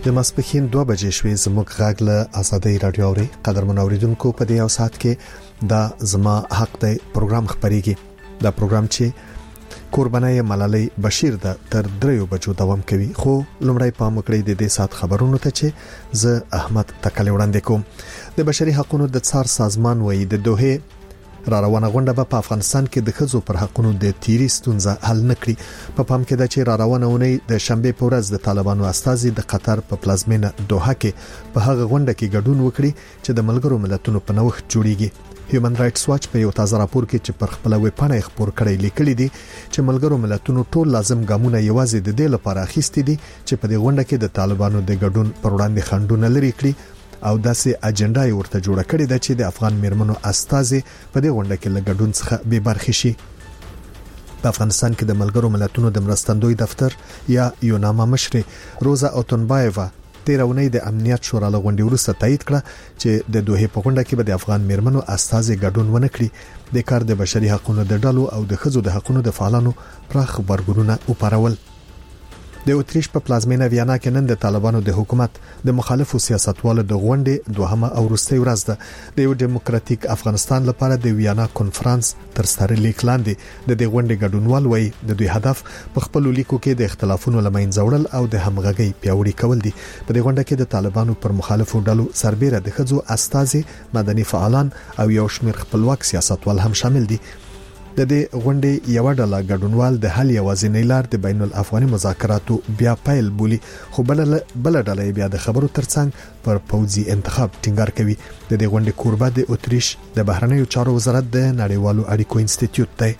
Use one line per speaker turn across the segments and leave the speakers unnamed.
د ماسپښین 2 بجې شوې زموږ غږ له آزادۍ رادیو اوري قدرمن اوریدونکو په دې اوسات کې دا زما حق دی پروګرام خبريږي دا پروګرام چې قربانای ملالۍ بشیر د تر 3 بجو دوام کوي خو لومړی پام وکړئ د دې سات خبرونو ته چې زه احمد تکلی وړاندې کوم د بشري حقوقو د څار سازمان وایي د دوه را روانه غونډه په افغانستان کې د ښځو پر حقوقو د تیری ستونزه حل نکړي په پام کې د چې را روانه ونې د شنبه په ورځ د طالبانو استازي د قطر په پلازمینه دوحه کې په هغه غونډه کې ګډون وکړي چې د ملګرو ملتونو په نوښت جوړیږي هیومن رائټس واچ په یو تازه راپور کې چې پر خپل ویبپاڼه خبر کړی لیکلي دي چې ملګرو ملتونو ټول لازم ګامونه یوازې د دې لپاره اخیستي دي چې په دې غونډه کې د طالبانو د ګډون پر وړاندې خنډونه لري کړي او داسې اجنډا یې ورته جوړه کړې ده چې د افغان میرمنو استازي په دې غونډه کې لګډون څخه به برخې شي په افغانستان کې د ملګرو ملتونو د مرستندوی دفتر یا یوناما مشر روزا اوتنبایوا تیرونی د امنیت شورا لغونډي وروسته تایید کړه چې د دوه په غونډه کې به د افغان میرمنو استازي ګډون ونه کړي د کار د بشري حقوقو د ډلو او د ښځو د حقوقو د فعالانو پراخ خبرګونونه وپارول د اتریش په پلازمینه ویانا کې نن د طالبانو د حکومت د مخالفو سیاستوالو د غونډې دوهمه او وروستۍ ورځ ده د یو دیموکراتیک افغانستان لپاره د ویانا کانفرنس تر سره لیک لاندې د دې غونډې ګډونوال وایي د دوی هدف په خپل لیکو کې د اختلافونو لمنځه وړل او د همغږۍ پیاوړي کول دي په دې غونډه کې د طالبانو پر مخالفو ډلو سربېره د ښځو استازي مدني فعالان او یو شمېر خپلواک سیاستوال هم شامل دي د دې غونډې یو ډله ګډونوال د حل یوازینۍ لار د بین الافغاني مذاکراتو بیا پیل بولی خو بل ډله بیا د خبرو ترڅنګ پر پوځي انتخاب ټینګار کوي د دې غونډې کوربه د اتریش د بهرنیو چارو وزارت د نړیوالو اړیکو انسټیټیوټ دی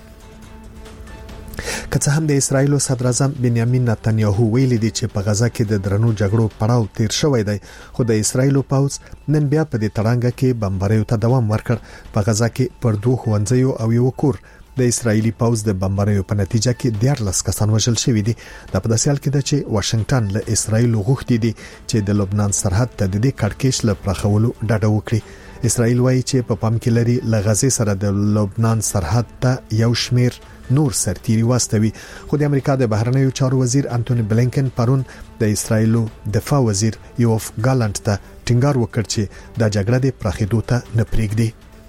که څه هم د اسرایل صدر اعظم بنیامین نتنیاهو ویلي دی چې په غزا کې د درنو جګړو پړاو تیر شوی دی خو د اسرایل پوځ نن بیا په دې تړانګه کې بمباریو ته دوام ورکړ په غزا کې پر 2 ښوونځیو او یو کور د اسرایلی پوځ د بمباریو په نتیجه کې 14 کسان وژل شوي دي د په داسې حال کې چې واشنگټن له اسرایل غوښتي دي چې د لبنان سرحد ته د دې کړکېچ له پراخولو ډډه وکړي اسرایل وایي چې په پام کې لري لغزه سره د لبنان سرحد ته یو شمیر نور سرتيري واستوي خو د امریکا د بهرنیو چارو وزیر انټونی بلینکن پرون د اسرایل دفاع وزیر یوف ګالانت ته ټینګار وکړ چې د جګړې د پراخېدو ته نه پریږدي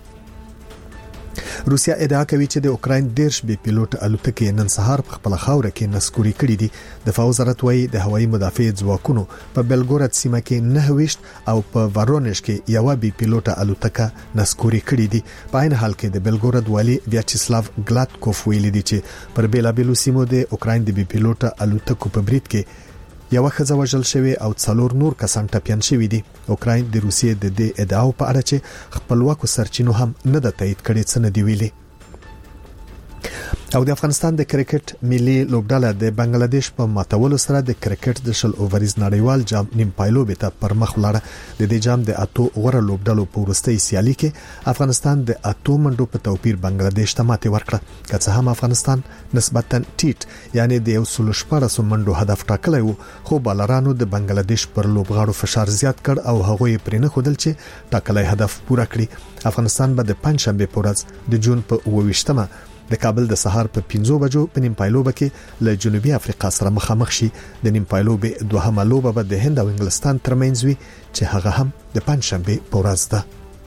روسیا ادعا کوي چې د اوکرين 10 بي پيلوټ الوتکې نن سهار په خپل خاور کې نسکوري کړې دي دفاع وزارت وايي د هوایي مدافع ځواکونو په بلګوراد سیمه کې 9 او په ورونیش کې یو بي پيلوټ الوتکه نسکوري کړې دي په عین حال کې د بلګوراد والي ویاچسلاو ګلاتکوف ویلي دي چې پر بیلابیلو سیمو د اوکرين د بي پيلوټ الوتکو په برید کې یو ښځه وژل شوی او 4 نور کسان ټپيان شوی دي اوکرين د روسیې د دې ادعاو په اړه چې خپلواکو سرچینو هم نه د تایید کړي څه نه دی ویلي او د افغانستان د کرکټ ملي لوبډله د بنگلاديش په ماتولو سره د کرکټ د شل اوورز نړیوال جام نیم پایلوبې ته پر مخ ولاړه د دې جام د اتو غوړه لوبډلو په وروستۍ سیالي کې افغانستان د اتو منډو په توپیر بنگلاديش ته ماتې ورکړه که څه هم افغانستان نسبتا ټیټ یعنی د 114 منډو هدف ټاکلی وو خو بالرانو د بنگلاديش پر لوبغاړو فشار زیات کړ او هغه یې پرې نه خودل چې ټاکلی هدف پوره کړي افغانستان به د پنځشنبه په ورځ د جون په 28مه د کابل د سهار په 5 بجو په نیم پایلوبه کې له جنوبي افریقا سره مخامخ شي د نیم پایلوبه دوهمه لوبه به د هند او انګلستان ترمنځ وي چې هغه هم د پنځشنبه په ورځ ده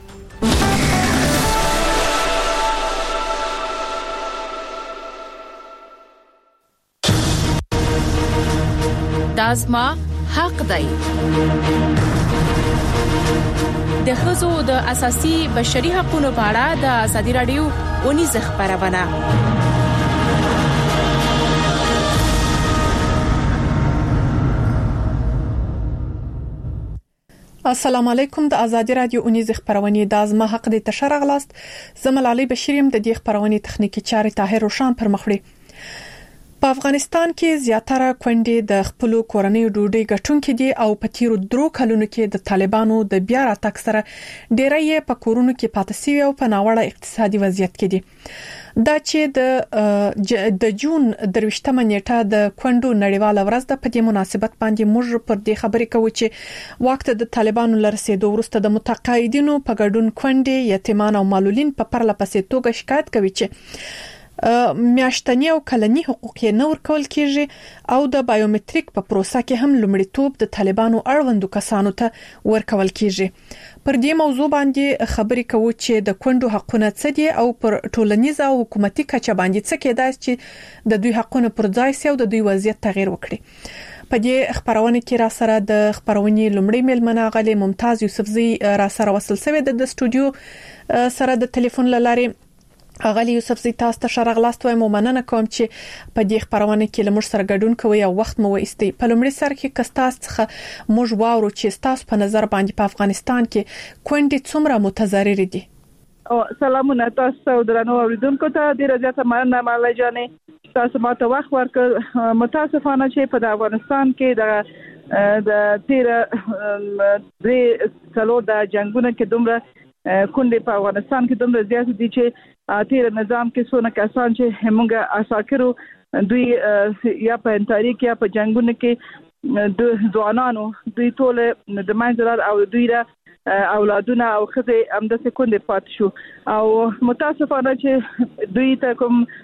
دازما حق دی د ښځو د اساسي بشري حقوقو په اړه د ازادي رادیو ونیز خبرونه
السلام علیکم د ازادي رادیو ونیز خبرونه د ازما حق دی تشرغلاست زملالي بشریم د دې خبرونه تخنیکی چاري طاهر روشان پر مخړي په افغانستان کې زیاتره کونډې د خپل کورنۍ ډوډۍ ګټونکې دي او په تیرو 3 کلونو کې د طالبانو د بیا راتګ سره ډېرې په کورونو کې پاتې شوی او په ناوړه اقتصادي وضعیت کې دي دا چې د جون 23مه نیټه د کونډو نړیواله ورځ د په دې مناسبت باندې موږ پر دې خبرې کوو چې وخت د طالبانو لرسېدو وروسته د متقاعدینو په ګډون کونډې یتیمان او معلولین په پرله پسې توګه شکایت کوي چې میاشتنی او کلنی حقوق یې نه ورکول کیږي او د بایومټریک په پروسه کې هم لومړیتوب د طالبانو اړوندو کسانو ته ورکول کیږي. پر دې موضوع باندې خبرې کوو چې د کونډو حقونه څه دي او پر ټولنیز او حکومتي کچه باندې څه کېدای چې د دوی حقونه پر ځای سي او د دوی وضعیت تغیر وکړي. په دې خبرونه کې را سره د خبرونې لومړی ملمنه غلي ممتاز یوسفزی را سره وصل شوی د استودیو سره د ټلیفون لاره. غلي یوسفزی تاسو ته شرغلاست وایم مننه کوم چې په دې خبرونه کې لمر سره ګډون کوي او وخت مو وایستي. په لومړي سر کې کستاس څخه موږ واورو چې تاسو په نظر باندې په افغانستان کې کونډې څومره متضرر دي.
سلامونه تاسو درنو اوریدونکو ته ډیره زیاته مننه مالای جانې تاسو ماته وخت ورکړ. متاسفانه چې په افغانستان کې د تیر د جنگونو کې دومره کونډې په افغانستان کې دومره زیات دي چې تیر نظام کې څونه کسان چې موږ اساکرو دوی یا په تاریخ یا په جنگونو کې د ځوانانو دوی ټول د منځلار او دوی را اولادونه او خزه همداسې کونډې پات شو او متاسفانه چې دوی ته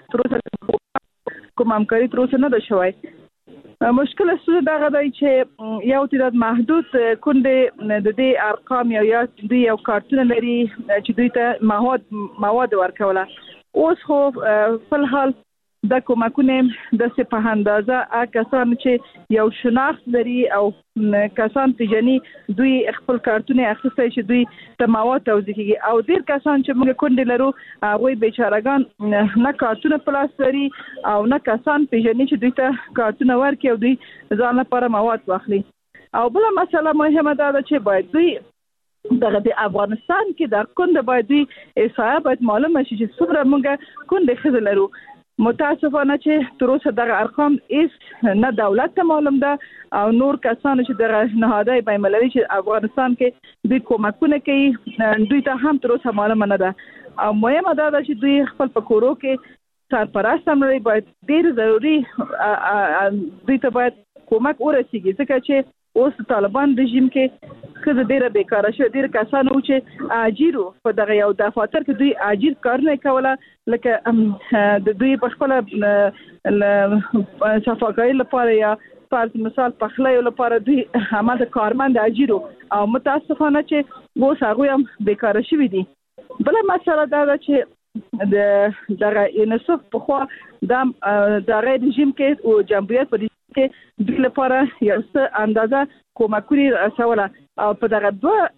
کوم همکاري تر اوسه نه ده شوی. مشکل څه دغه دی چې یو تعداد محدود کونډې د دې ارقام یا دوی یو کارتونه لري چې دوی ته مواد ورکوله. اوس خو په حال د کومکونه د په اندازه کسان چې یو شناخت لري او کسان پیژني دوی خپل کارتونه اخیستي چې دوی ته مواد توزیع کوي او ډیر کسان چې موږ کونډې لرو هغه بیچارهګان نه کارتونه پلاس لري او نه کسان پیژني چې دوی ته کارتونه ورکړي او دوی ځان لپاره مواد واخلي. او بل مسله مهمه ده چې باید دوی دغه د افغانستان کې د کونډې باید دوی احصایه باید معلومه شي چې څومره موږ کونډې خزه لرو. متاسفانه چې تر اوسه دغه ارقام هیڅ نه دولت ته معلوم ده او نور کسان چې دغه نهادهای بین‌المللي چې افغانستان کې دوی کومکونه کوي دوی ته هم تر اوسه معلومه نه ده. او مهمه ده چې دوی خپل په کورو کې سرپرست هم لري باید ډیر ضروري دوی ته باید کومک ورسیږي ځکه چې اوس طالبان رژیم کې خزه ډیره بیکاره شو. ډیر کسان و چې اجیرو په دغه یو دفاتر کې دوی اجیر کارونه کوله لکه د دوی په خپل صفاګۍ لپاره یا فرض مثال پخلی لپاره دوی هماغه کارمند اجیرو او متاسفانه چې اوس هغه هم بیکاره شوی دي. بل مسله دا چې دغه انصاف په خوا د رژیم کې او جمهوریت په کې د لپاره یو څه اندازه کومکونه رسوله او په دغه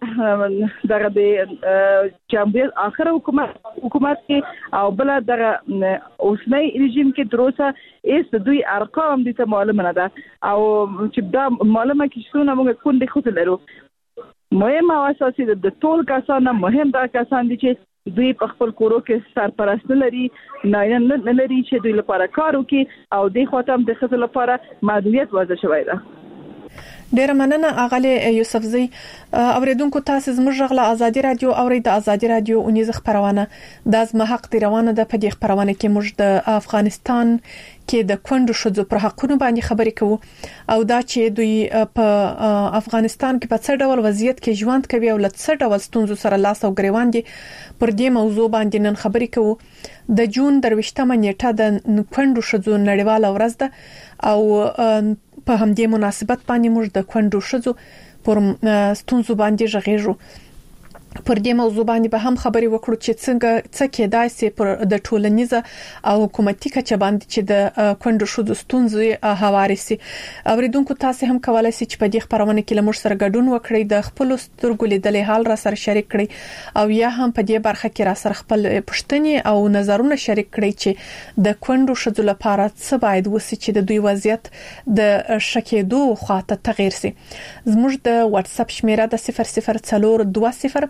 دغه د جمهوریت اخر حکومت کې او بل دغه اوسنی رژیم کې دروسه ایست دوی ارقام دي ته معلومه نه ده او چې دا معلومه کې څونه موږ کونډې خو لرو. مهم او اساسي د ټول کسانو مهم دا کسان دي چې دوی په خپل کورو کې سرپرست لري نه لري چې دوی لپاره کار وکړي او د خاطر د خپل لپاره محدودیت وضع شوی ده.
ډیر مننه اغلی یوسفزی. اوریدونکو تاسو زموږ غلا ازادي رادیو اوري د ازادي رادیو اونیز خبرونه د زما حق دی روانه ده. په دې خبرونه کې موږ د افغانستان کې د کونډو شذو پر حقونو باندې خبرې کوو او دا چې دوی په افغانستان کې په څه ډول وضعیت کې ژوند کوي او له څه ډول ستونزو سره لاس او ګریوان دي. پر دې موضوع باندې نن خبرې کوو. د جون 23 نیټه د کونډو شذو نړیواله ورځ ده او په همدې مناسبت باندې موږ د کونډو شذو پر ستونزو باندې ژغېږو. پر دې موضوع باندې به هم خبرې وکړو چې څنګه څه کېدای شي پر د ټولنیزه او حکومتي کچه باندې چې د کونډو شذو ستونزې هواري شي. اوریدونکو تاسو هم کولای شئ چې په دې خبرونه کې لمر سره ګډون وکړئ د خپل سترګو لیدلې حال را سره شریک کړئ او یا هم په دې برخه کې را سره خپل پوښتنې او نظرونه شریک کړئ چې د کونډو شذو لپاره څه باید وشي چې د دوی وضعیت د شکېدو خواته تغیر شي. زموږ د واتس اپ شمیره د 0042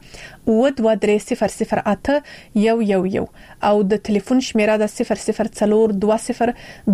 و2300 111 او د ټلیفون شمیره د 0042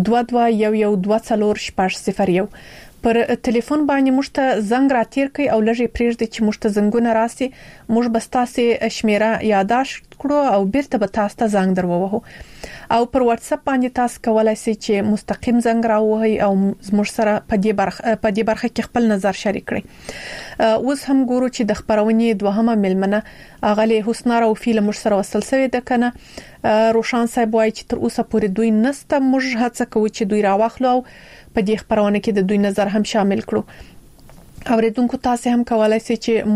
22112401. پر ټلیفون باندې موږ ته زنګ راتیر کړئ او لږه پریږدئ چې موږ ته زنګونه راسي. موږ بس تاسو شمیره یاداشت یاداشت کړو او بیرته به تاسو ته زنګ درووهو او پر واتس اپ باندې تاسو کولای شئ چې مستقیم زنګ راوهي او زموږ سره په دې برخه کې خپل نظر شریک کړئ. اوس هم ګورو چې د خبرونې دوهمه ملمنه اغلی حسنا روفي له مش سره وصل شوی د کنه روشان صاحب وایي چې تر اوسه پورې دوی نسته موږ هڅه کوو چې دوی راوخلو په دې خبرونه کې د دوی نظر هم شامل کړو. اوریدونکو تاسو هم کولای شئ چې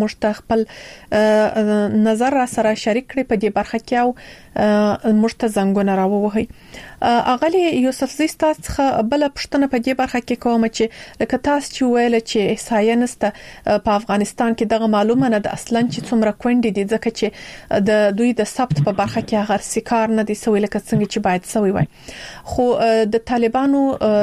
مشتخپل نظر را سره شریک کړئ په دې برخه کې او مشتزنګونه راووهي. اغلی یوسف زیستا څخه بل پښتنه په دې برخه کې کوم چې لکه تاسو چې ویل چې احصایه نسته په افغانستان کې دغه معلومه نه ده اصلا چې څومره کونډې دي ځکه چې د دوی د ثبت په برخه کې هغه سکار نه دي سوي لکه څنګه چې باید سوي وای. خو د طالبانو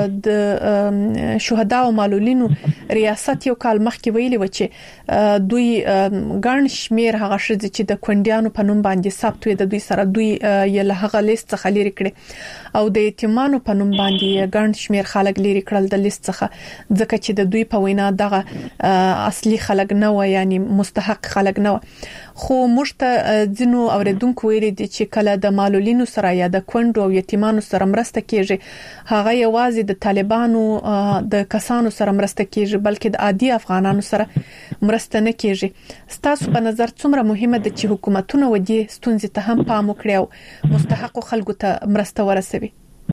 د شهدا او معلولینو ریاست یو مخکې ویلي و چې دوی ګڼ شمیر هغه شې چې د کونډیانو په نوم باندې ثبت وي د دوی سره دوی یې له هغه لیست څخه لري کړي او د یتیمانو په نوم باندې ګڼ شمیر خلک لري کړل د لیست څخه ځکه چې د دوی په وینا دغه اصلي خلک نه و یعنی مستحق خلک نه و. خو مشته ځینو اوریدونکو ویلي دي چې کله د معلولینو سره یا د کونډو او یتیمانو سره مرسته کیږي هغه یوازې د طالبانو د کسانو سره مرسته کیږي بلکې د عادي افغانانو سره مرسته نه کیږي. ستاسو په نظر څومره مهمه ده چې حکومتونه ودی ستونزې ته هم پام وکړي او مستحق خلکو ته مرسته ورسوي؟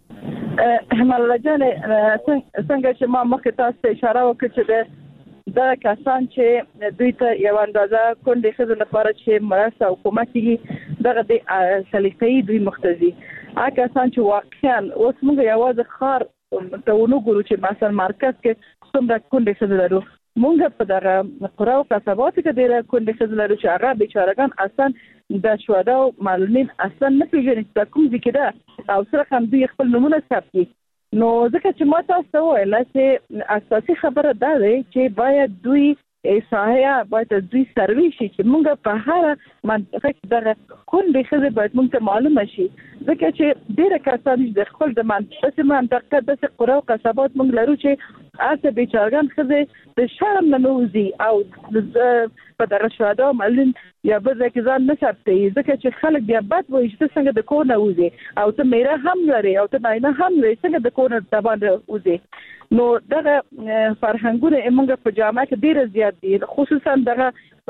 هماله جان څنګه چې ما مخکې تاسو اشاره وکړه چې دا کسان چې دوی ته یو اندازه کونډې خزو لپاره چې مرسته او کومک کیږي دغه د سلیقې دوی مختزي هغه کسان چې واقعا اوس موږ یوازې خار ته ونګورو چې مثلا مرکز کې څومره کونډې خزو لرو موږ په دغه قرا او قصبات کې ډېر کونډې خزو لرو چې هغه بیچارهګان اصلا د شهدا او معلولین اصلا نه پیژني چې کوم ځای کې ده او سره هم دوی خپل نمونه ثبت نو ځکه چې ما تاسو ویل چې اساسي خبره ده چې باید دوی احصایه باید دوی سروي شي چې موږ په هر منطقه کې د کونډې خزه باید موږ ته معلومه شي ځکه چې ډېر کسان د خپل د منطقه د قرا او قصبات موږ لرو چې اته بیچارهګان خزه د شرم نه نوځي او په دغه شهدا معلولین یا به ځکه ځان نه ثبتي ځکه چې خلک بیا بد وایي چې څنګه د کور نه وځي او ته میرا هم لري او ته نه هم لري څنګه د کور نه تبان وځي. نو دغه فرهنګونه موږ په جامعه کې ډیر زیات دي خصوصا دغه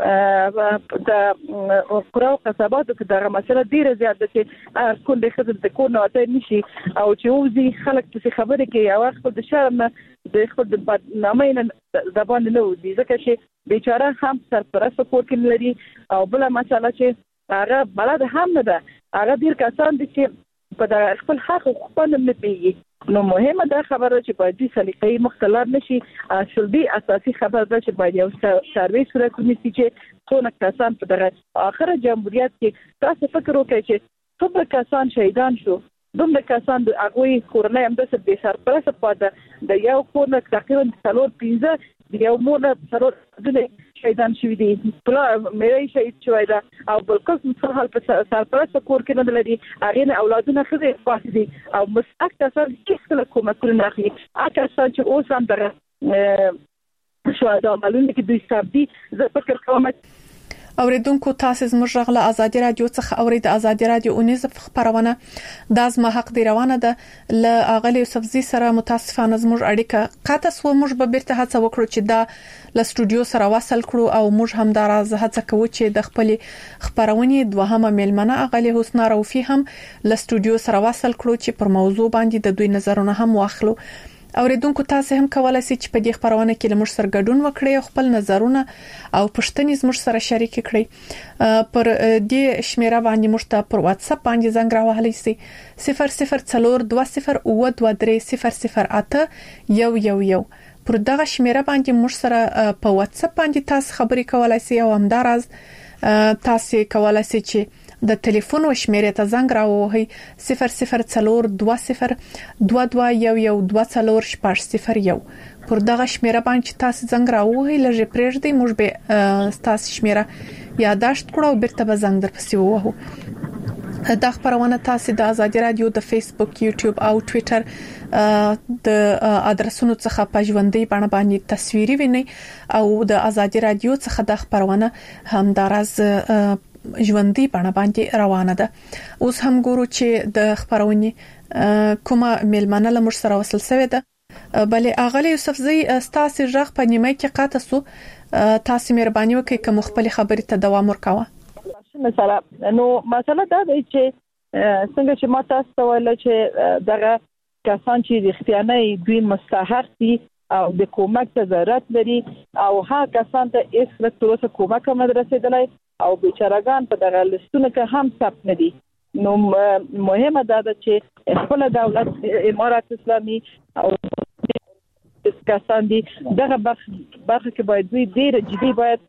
د قرا او قصباتو کې دغه مسله ډیر زیات ده چې کله خدای د کور نه اته نشي او چې وځي خلک څه خبره کوي او خپل د شرم د خپل د بدنامۍ نه زبان نه وځي ځکه چې بیچاره هم سرپرست کور کې لري او بل مسله چې هغه بلد هم نه ده هغه ډیر کسان دي چې په خپل حق خپل نه پیږي. نو مهمه ده خبره چې باید د سلیقې مختلف نشي اصلي اساسي خبره ده چې باید یو سروي صورت ونیسي چې څونه کسان په دغه اخر جمهوریت کې تاسو فکر وکړئ چې څومره کسان شهیدان شو دومره کسان د هغوی کورنۍ هم د سرپرست پاتې د یو کورنۍ تقریبا 3-15 د یو مور سره د شهیدان شوی دي پلا مې شهید شوی دا او بل کوم څه حال په سرپرست کور کې نه لري هغه نه اولادونه خزه پاتې دي او مسلک تاسو هیڅ کومه کول نه اخلي اته چې اوس هم دغه شهدا معلومه کې دوی ثابتي زه فکر کوم.
اوریدونکو تاسو زموږ غږ له ازادي رادیو څخه اورید ازادي رادیو اونیز خبرونه د ازما حق دی روانه ده ل اغلی یوسفزي سره متاسفانه زموږ اړیکه قطع سو موږ به بیرته هڅه وکړو چې دا ل سټوډیو سره وصل کړو او موږ هم دا راز هڅه کوو چې د خپل خبرونه دوهمه ملمنه اغلی حسنا روفي هم ل سټوډیو سره وصل کړو چې پر موضوع باندې د دوی نظرونه هم واخلو. اوریدونکو تاسو هم کولای شئ چې په دې خبرونه کې لمر سره ګډون وکړئ او خپل نظرونه او پوښتنې زموږ سره شریک کړئ. پر دې شمیره باندې مشته پر واتس اپ باندې زنګ راوهلی شئ 00422008 پر دغه شمیره باندې مش سره په واتس اپ باندې تاسو خبرې کولای شئ او همدارز تاسو کولای شئ چې د ټلیفون او شمیره ته زنګ راوهی 0042221124 پر دغه شمیره باندې تاسو زنګ راوهی لږه پرېږدئ موږ به تاسو شمیره یاداشت کړو او بیرته به زنګ درپسې ووهو. دا خبرونه تاسو د ازادي رادیو د فیسبوک یوټیوب او ټوئیټر د ادرسونو څخه په ژوندۍ بڼه باندې تصویري وینئ او د ازادي رادیو څخه د خبرونه هم دراز ژوندۍ بڼه باندې روانه ده. اوس هم ګورو چې د خبرونه کومه ملمنه لمر سره وصل شوې ده. بلې اغلی یوسفزی ستاسو ژغ په نیمه کې قاطع سو. تاسو مهرباني وکړئ کوم خپل خبرې ته دوام ورکاوه.
مثلا نو مسله دا دی چې څنګه چې ما تاسو ویل چې دغه کسان چې د اختیاري دوی مستحق دي او د کومک ته ضرورت لري او ها کسان ته هیڅ لکه کومک هم نه رسیدلی او بیچارهګان په دغه لستونه کې هم ثبت نه دي. نو مهمه ده چې خپل دولت امارات اسلامي او کسان دي دغه برخه کې باید دوی ډیر جدي باید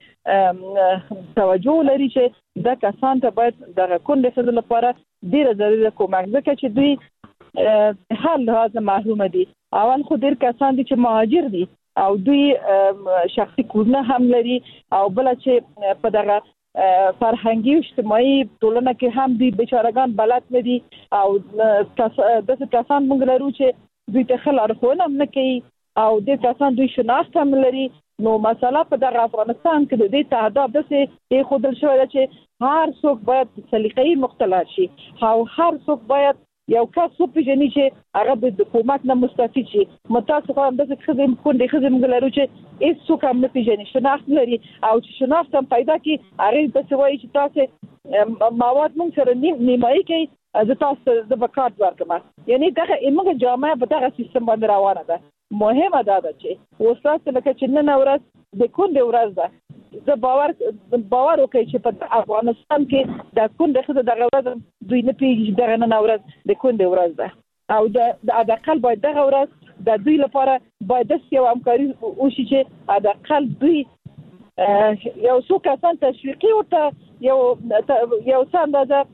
توجه لري چې د کسان ته باید دغه کونډې خزل لپاره ډیر ضروري کومک ځکه چې دوی حال لازم محروم دي. اول خو ډیر کسان دي چې مهاجر دي او دوی شخصي کورونه هم لري او بل چې په دغه فرهنګي او اجتماعي ټولنه کې هم دي بیچارهګان بلد نه دي او د کسان موږ لرو چې دوی ته خلارخونه نه کوي او د کسان دوی شناخت هم لري. نو مسله په دغه افغانستان کې د دې تعهد دسه خودل شوی چې هر څوک باید سلیقې مختلف شي او هر څوک باید یو کس پیژني چې هغه د حکومت نه مستفید شي. متاسفه هم د خدمت کونډې خدمت لرو چې هیڅ څوک هم نه پیژني شناخت لري او چې شناخت هم پیدا کی هغه د سوي چې تاسو مواد مونږ سره نیمایي کوي د تاسو د بکارت ورکما یعنی دغه ایمه جامعه په دغه سیستم باندې روانه ده. مهمه ده چې وسات لکه چې نن ورځ د کونډې ورځ ده. زه باور وکړم چې په افغانستان کې د کونډې خزه دغه ورځ دوی نه پیږي دغه نن ورځ د کونډې ورځ ده او د اقل باید دغه ورځ د دوی لپاره باید یو همکاري وشي چې اقل دوی یو څو کسان تشویقي ورته یو ساندازه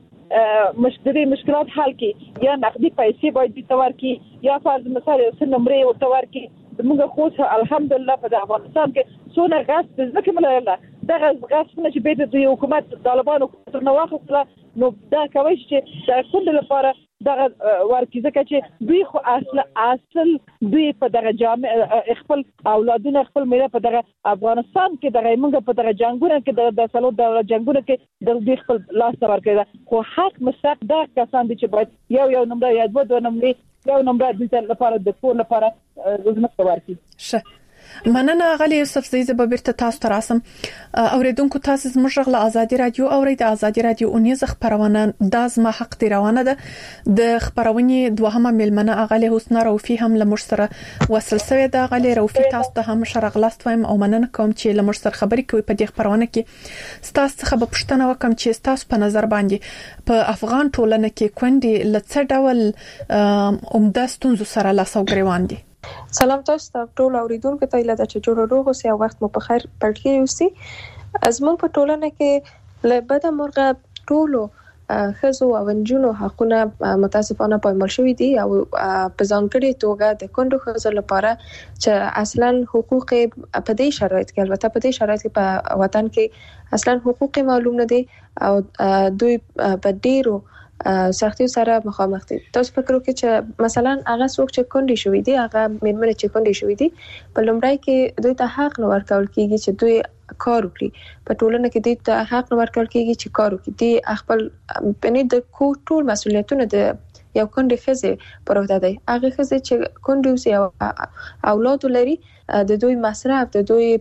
مشکلات حل کی یا نقدي پیسې باید تور کی یا فرض مثال یو نمبر ورته ورکی. موږ خو الحمدلله په افغانستان کې څونه غاښ ځکه مله دغه غاښ چې به د حکومت طالبانو نه واخلله نو دا کوي چې د کندل لپاره دغه ورکی ځکه چې دوی خو اصل دوی په دغه جامع خپل اولادونه خپل میره په دغه افغانستان کې دغه موږ په دغه جنگونه کې د سلو د جنگونه کې د دوی خپل لاس ورکړي خو حق مستحق دا کسان دي چې باید یو نمبر یا دوه نمبر یو نمبر د لپاره د ټول لپاره زموږ ورکی.
مننه غلی یوسفزی زه به بیرته تاسو ته راسم. اوریدونکو تاسو زموږ غل آزادي رادیو اورئ د آزادي رادیو 19 خبرونه د زما حق دی روانه ده. د خبرونه دوهمه ملمنه غلی حسنا روفي هم لمر سره وصل شوی ده. غلی روفي تاسو ته هم شرغلاست وایم او مننه کوم چې لمر سره خبرې کوي په دې خبرونه کې. تاسو څخه به پوښتنه وکم چې تاسو په نظر باندې په افغان ټولنه کې کندې لڅ ډول عمده ستونزو سره لاسو غریوان دي.
سلام تاسو ته ټول اوریدونکو ته اله چې جوړ روغ اوسئ او وخت مو په خیر پړکی اوسئ. زموږ په ټولنه کې له بده مرغه ټولو خزو او نجونو حقونه متاسفانه پایمال شوی دي او په ځانګړي توګه د کندو خزو لپاره چې اصلا حقوق په دې شرایط کې البته په دې شرایط کې په وطن کې اصلا حقوق معلوم نه دي او دوی په ډیرو سختي سره مخامخ دي. تاسو فکر وکړئ چې مثلا هغه څوک چې کندې شوی دي هغه مېرمنې چې کندې شوی دي په لومړی کې دوی ته حق نه ورکول کیږي چې دوی کار وکړي. په ټولنه کې دوی ته حق نه ورکول کیږي چې کار وکړي. دي خپل پني د ټول مسؤلیتونه د یو کندې خزه پر وته دی. هغه خزه چې کندې اوسي او اولاد لري د دوی مصرف د دوی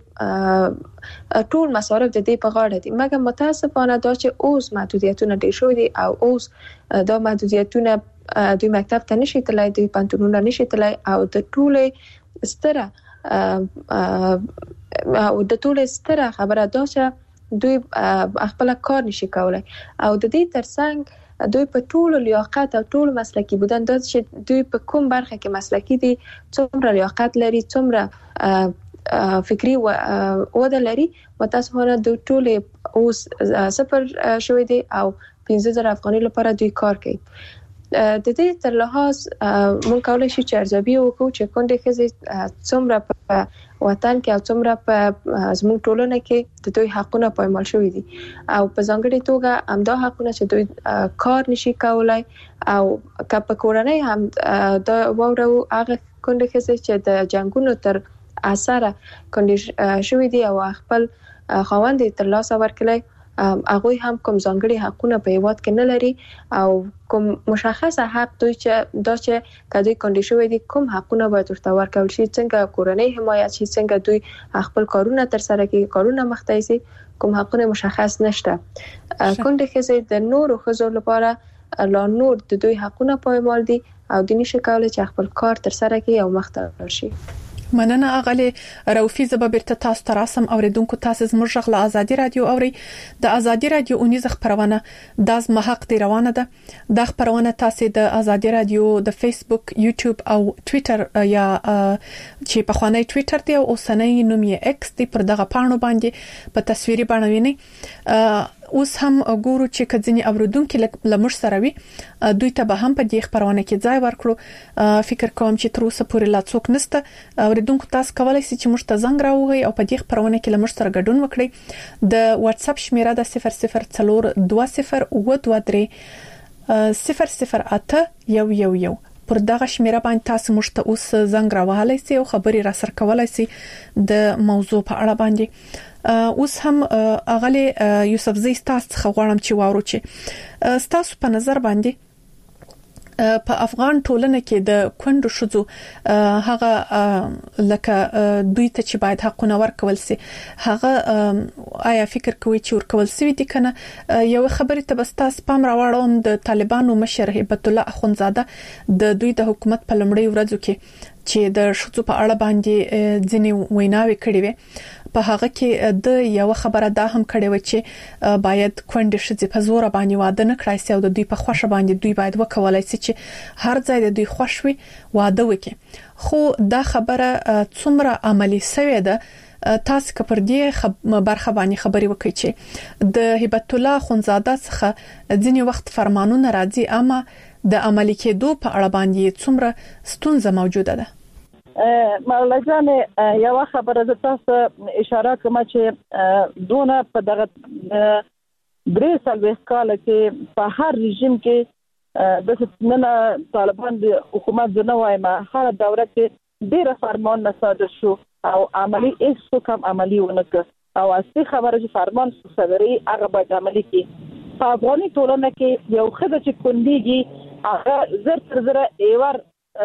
ټول مصارف د دې په غاړه دي. مګر متاسفانه دا چې اوس محدودیتونه ډېر شوي دي او اوس دا محدودیتونه دوی مکتب ته نشي تلای دوی پانتونونه نشي تلای او د ټوله ستره خبره دا چې دوی خپل کار نشي کولای او د دې ترڅنګ دوی په ټول لیاقت او ټول مسلکی بودن دا چې دوی په کوم برخه کې مسلکی دي څومره لیاقت لري څومره فکری وده لري متاسفانه دوی ټول اوس صفر شوی دي او 15000 افغانۍ لپاره دوی کار کوي. د دې تر لحاظ مونږ کولای شو چې ارزیابي وکړو چې کندې خزې څومره په وطن کې او څومره په زموږ ټولنه کې د دوی حقونه پایمال شوي دي او په ځانګړي توګه همدا حقونه چې دوی کار نشي کولای او که په کورنۍ هم دا وورو هغه کندې خزې چې د جنگونو تر اثر کندې شوي دي او خپل خاوند تر لاسه ورکړي هغه هم کوم ځانګړي حقونه په هیواد کې نه لري او کوم مشخصه حق دوی چې دا چې کدی کنډیشن دي کوم حقونه باید ورته ورکول شي څنګه کورنۍ حمایت شي څنګه دوی خپل کارونه تر سره کوي کارونه مخته شي کوم حقونه مشخص نشته کونډې ښځې د نورو ښځو لپاره لا نور د دوی حقونه پایمال دي او د نشه کولای چې خپل کار تر سره کوي او مخته شي
مننه اغلی روفي زبرته تاسو تراسم اوریدونکو تاسو زموږ غلا ازادي رادیو اوري د ازادي رادیو اونیز خبرونه د حق دی روانه ده د خبرونه تاسو د ازادي رادیو د فیسبوک یوټیوب او ټوئیټر یا چې په خوانی ټوئیټر دی او اوسنۍ نوم یې ایکس دی پر دغه پاڼو باندې په تصویري بڼه ویني اوس هم ګورو چې کځنی اوریدونکو لمر سره وي دوی ته به هم په دې خبرونه کې ځای ورکړو فکر کوم چې تر اوسه پورې لا څوک نسته اوریدونکو تاسو کولای شئ چې موږ ته زنګ راوړئ او په دې خبرونه کې لمر سره ګډون وکړئ د واتس اپ شمیره د 0020200811 پر دغه شمیره باندې تاسو موږ ته اوس زنګ راوهلای شئ او خبري را سره کولای شئ د موضوع په اړه باندې اوس هم اغلی یوسف زی تاسو غواړم چې واورو چې تاسو په نظر باندې په افغان ټولنه کې د کونډو شذو هغه لکه دوی ته چې باید حقونه ورکول سي هغه آیا فکر کوي چې ورکول سي دي کنه یو خبره ته بس تاسو پام راوړم د طالبانو مشر هیبت الله اخونزاده د دوی د حکومت په لمړی ورځو کې چې د شذو په اړه باندې ځینې ویناوي کړې وي په هغه کې د یو خبره دا هم کړې و چې باید کونډې شذې په زور باندې واده نه کړای سي او د دوی په خوښه باندې دوی باید وکولای سي چې هر ځای د دوی خوښوي واده وکړي خو دا خبره څومره عملی شوې ده تاسو که پر دې برخه باندې خبري وکړئ چې د هیبت الله خونزاده څخه ځینې وخت فرمانونه راځي اما د عملی کېدو په اړه باندې څومره ستونزه موجوده ده
مولا جان یو خبره د تاسو اشاره کوم چې دونه په دغه درې سال کال کې په هر رژیم کې د نن طالبان د حکومت د نوای ما هر دوره کې ډېر فرمان صادر شو او عملی هیڅ کوم عملی ونه او اصلي خبره چې فرمان صادري هغه باید عملی کې په افغاني ټولنه کې یو خدای چې کنديږي هغه زر تر زر ایوار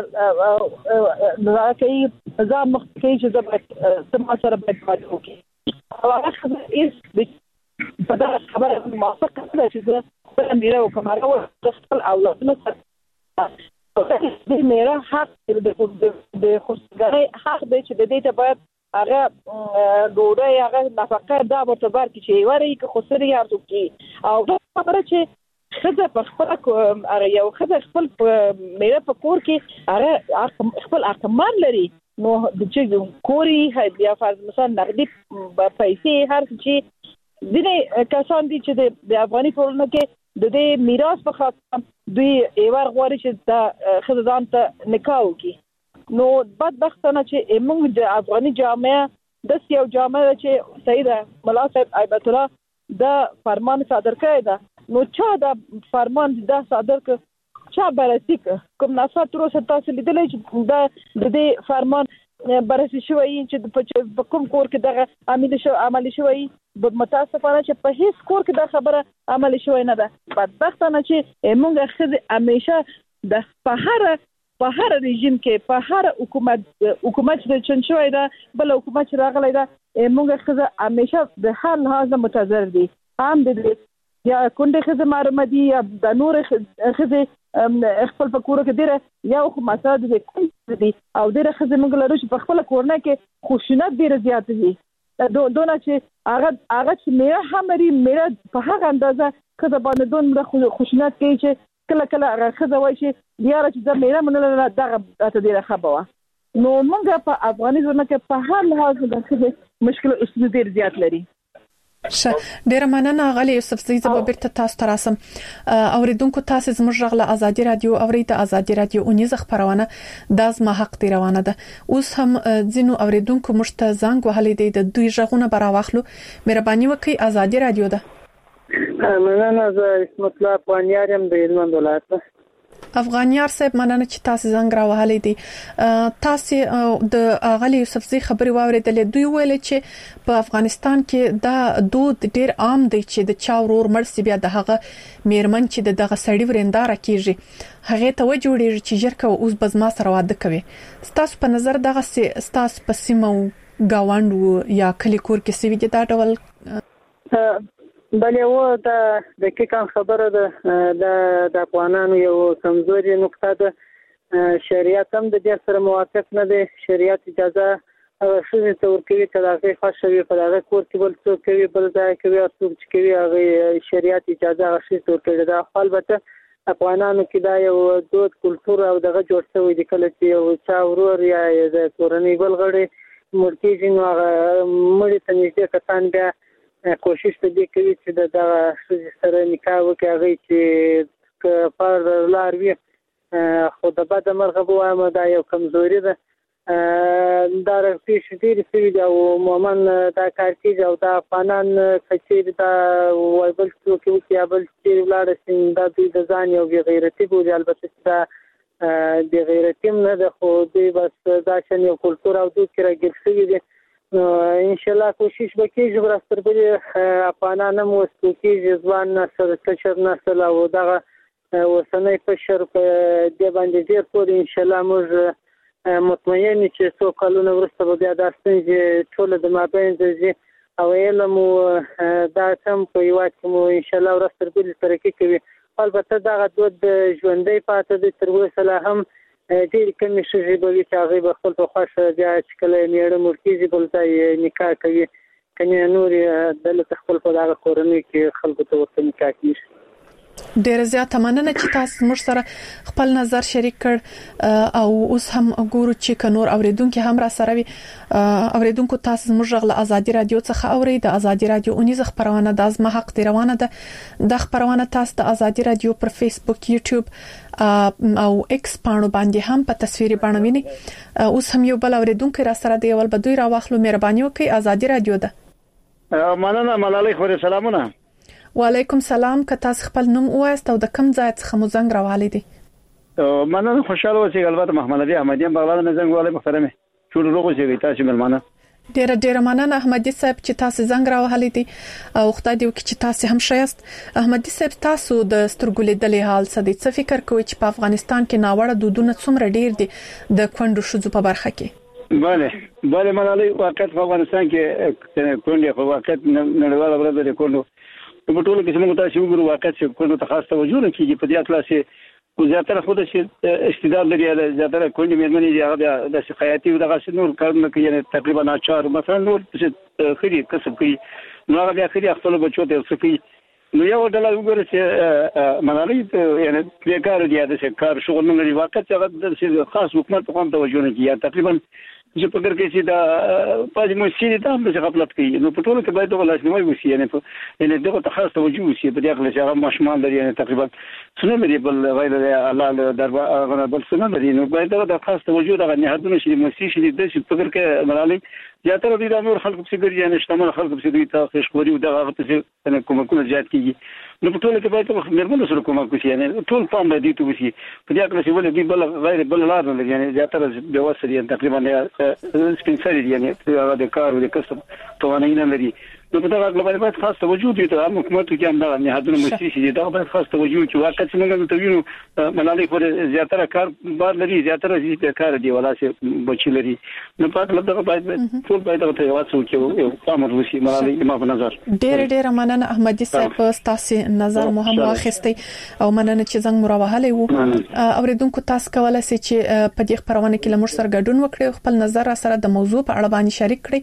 راکې ځم مخکې چې د سم سره باید وکړي او هغه هیڅ په دا خبره موافقه ده چې د میرا او کومه او خپل اولادونو سره د میرا حق د خوشګړۍ حق دی چې د دې ته باید هغه ډوډۍ هغه نفقه دا ورته ورکړي چې وری که خسري یارو کې او دا خبره چې خزه په خپل هغه یو خزه خپل میرا په کور کې هغه خپل اقمان لري نو د چې کوري بیا فرض مثلا نقدي پیسې هر چې ځینې کسان دي چې د افغاني ټولنه کې د دې میراث په خاطر دوی ایوار غواړي چې دا خزه ځان ته نکاح وکړي نو بدبختانه چې موږ د افغاني جامعه د یو جامعه چې سیده ملا صاحب هیبت الله د فرمان صادر کړی دا نو چا دا فرمان دا صادر ک چا بررسي کوم ناسا تر اوسه تاسو لیدلې چې د دې فرمان بررسي شوی چې په کوم کور کې دغه عملي شوی متاسفانه چې په هیڅ کور کې دا خبره عملي شوی نه ده بدبختانه چې موږ خزه همیشه د په هر رژیم کې په هر حکومت د چن شوی ده بل حکومت راغلی ده موږ خزه همیشه د هر لحاظ متضرر دي هم د یا کونډه خزه مرمدي یا د نور خزه خپل په کور کې ډیره یا خو مساده دي او ډیره خزه موږ لرو چې په خپل کورنه کې خوشینت ډیره زیات دي دونه چې هغه چې میرا همري میرا په هغه اندازه خزه باندې دونه خوشینت کوي چې کله کله هغه خزه وایي چې بیا چې د میرا منل دغه ډیره خبره نو موږ په افغاني ځنه کې په هر لحاظ د خزه مشکل اوس ډیر زیات لري
ډیر مننه غالي یوسف زی زبرته تاسو تراسم اوریدونکو تاسو زموږ غلا ازادي رادیو اورید ازادي رادیو اونیز خبرونه د زما حق دی روانه ده اوس هم ځینو اوریدونکو مشته زنګ وهلې دي د دوی ژغونه براواخلو مهرباني وکړئ ازادي رادیو ده
مننه زه اسمت الله پانیارم د هلمند ولایت
افغانیار صاحب مننه چې تاسو زنګ راوهلې دي. تاسو د اغلی یوسفزي خبري واوریدلې. دوی ویل چې په افغانستان کې دا دود ډیر عام دی چې د چا ورور مرسي بیا د هغه میرمن چې دغه سړی ورندار کیږي هغه ته وجوړي چې جرکه اوس بزما سره واده کوي. تاسو په نظر دغه تاسو په سیمو گاوند یا کلی کور کې سوي دي دا ډول
بلې و دا دقیقاً خبره ده د افغانانو یو کمزوري نقطه ده. شریعت هم د دې سره موافق نه دی. شریعت اجازه شوی ته ورکوي چې هغه خوشوي په هغه کور کې بل څه کوي بل ځای کوي او څه کوي هغه شریعت اجازه شوی ته ورکوي. دا البته افغانانو کې دا یو دود کلچر او دغه جوړ شوی دی کله چې یو چا ورور یا د کورنۍ بل غړي مرتیږي نو هغه مړي ته نږدې کسان بیا کوشش ته دی کوي چې د سره نکاح وکړي هغه چې پر لار وي خو د بد مرغه بوام دا یو کمزوري ده. دا رفیش ډیر سوي دی او مومن دا کار کوي او دا افغانان کچیر دا وایبل څوک یو بل چې ولاړ سین دا د ځان یو غیرتی بوج البته دا د غیرتیم نه ده خو دی بس دا شن یو کلچر او دوی کې راګل شوی دی. ان شاء الله کوشش وکړي برستر به افغانان مو ستوکي ځوان نسل کشر نسل او دغه وسنۍ پشر په دې باندې ډیر پور ان شاء الله موږ مطمئن چې څو کلونه وروسته به بیا دا ستونزې ټول د مابین ځي او علم دا سم په یوات مو ان شاء الله ورستر به ترقی کوي. البته دا دود ژوندۍ پاتې د تر اوسه هم ډېر کمی شوی به چې هغه به خپل په خوښه بیا چې کله میړه مرتیږي بل ځای نکاح کوي کني نور دلته خپل په دغه کورنۍ کې خلکو ته ورته نکاح کوي.
ډیر زیات مننه چې تاسو موږ سره خپل نظر شریک کړ او اوس هم ګورو چې کنور اوریدونکو هم را سره وي. اوریدونکو تاسو موږ غل ازادي رادیو څخه اوري د ازادي رادیو اونیز خبرونه د ازما حق دی روانه ده. د خبرونه تاسو د ازادي رادیو پر فیسبوک یوټیوب او ایکس پاڼو باندې هم په تصویري باندې ویني. اوس هم یو بل اوریدونکو را سره دی ول بدوی را واخلو مهرباني وکړئ. ازادي رادیو ده.
مننه ملالۍ خوري سلامونه.
وعلیکم سلام. که تاسو خپل نوم وایست او د کوم ځای څخه مو زنګ راوالې دي؟
مننه خوشاله اوسئ. البته محمد علي احمدی بغلان نه زنګ والي محترمه ټول روغ اوسئ تاسو ملمانه.
ډیر مننه احمدی صاحب چې تاسو زنګ راوهلې دي او خدای دې وکړي چې تاسو هم شایست. احمدی صاحب تاسو د سترګولې دلې حال څه دي؟ څه فکر کوئ چې په افغانستان کې ناوړه دودونه څومره ډیر دي د کونډو شذو په برخه کې؟
بله ملالۍ واقعیت په افغانستان کې کونډې په واقعیت نړیواله ورځ د کونډو په ټولو کې څنګه تاسو وګورئ واقعیت چې کونډو ته خاص توجه نه کیږي. په دې اطلاسه زیاتره خو د استعداد لري زیاتره کونډې مېرمنې دي هغه د شکایتي او دغه نور کارونه کوي تقریبا ناچار مثلا نور څه خري کسب کوي نو هغه بیا خري خپل بچو ته څه کوي نو یو ډول وګورئ چې ملالۍ یعنی بیکار دي د کار شغل نه لري واقعیت هغه د خاص حکومت په کوم توجه نه کوي تقریبا چې په فکر کې چې دا پاتې مسیري ته هم څه غفلت کوي نو په ټولو کې باید د لاسنیوي وشي یعنی دغه ته خاص توجه وشي په دې اړه چې هغه مشمول لري یعنی تقریبا څنګه لري بل غیر الله دربار بل څنګه لري نو باید د خاص توجه دغه نهادونه چې مسیري شي د فکر کې ملالۍ زیاتره دي د نور خلکو په ګرځي یعنی شتمن خلکو په دې ته خوشخوري او دغه څه کومکونه زیات کیږي نو په ټولو کې باید مېرمنو سره کومک وشي یعنی ټول پام باید ته وشي په دې اړه چې ولې دی بل غیر بل لار نه لري یعنی زیاتره به وسه دي تقریبا سپینسري دي یعنی هغه د کار او د کسب توانایي نه لري نو په دغه باندې باید خاص توجه دي ته حکومت کې هم دا نهادونه مسیسي دي دا باید خاص توجه چې واقعا څنګه ته وینو ملالۍ پر زیاتره کار بار لري زیاتره دې کار دی ولا چې بچی لري نو په دغه باید ټول باید ته واسو کې یو امر وشي ملالۍ ما په نظر
ډېر مننه احمدي صاحب تاسو نظر مو هم واخیستي او مننه چې زنګ مروهلې وو اوریدونکو تاسو کولای شئ چې په دې خبرونه کې لمر سره ګډون وکړئ خپل نظر سره د موضوع په اړه باندې شریک کړئ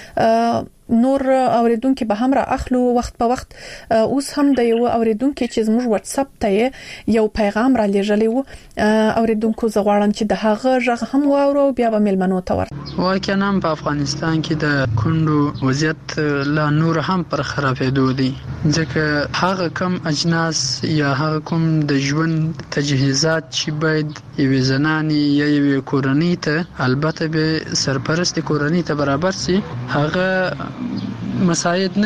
نور اوریدونکو به هم را اخلو وخت په وخت اوس هم د یو اوریدونکو چې زموږ واتس اپ ته یو پیغام را لېږلی وو اوریدونکو زغواړم چې د هغه ژغ هم واورو بیا به ملمنو ته ور
واقعا په افغانستان کې د کندو وضعیت لا نور هم پر خرابېدو دي ځکه هغه کم اجناس یا هغه کوم د ژوند تجهیزات چې باید یوه زنانه یا یوه کورنۍ ته البته به سرپرست کورنۍ ته برابر سي هغه مساعد نه دي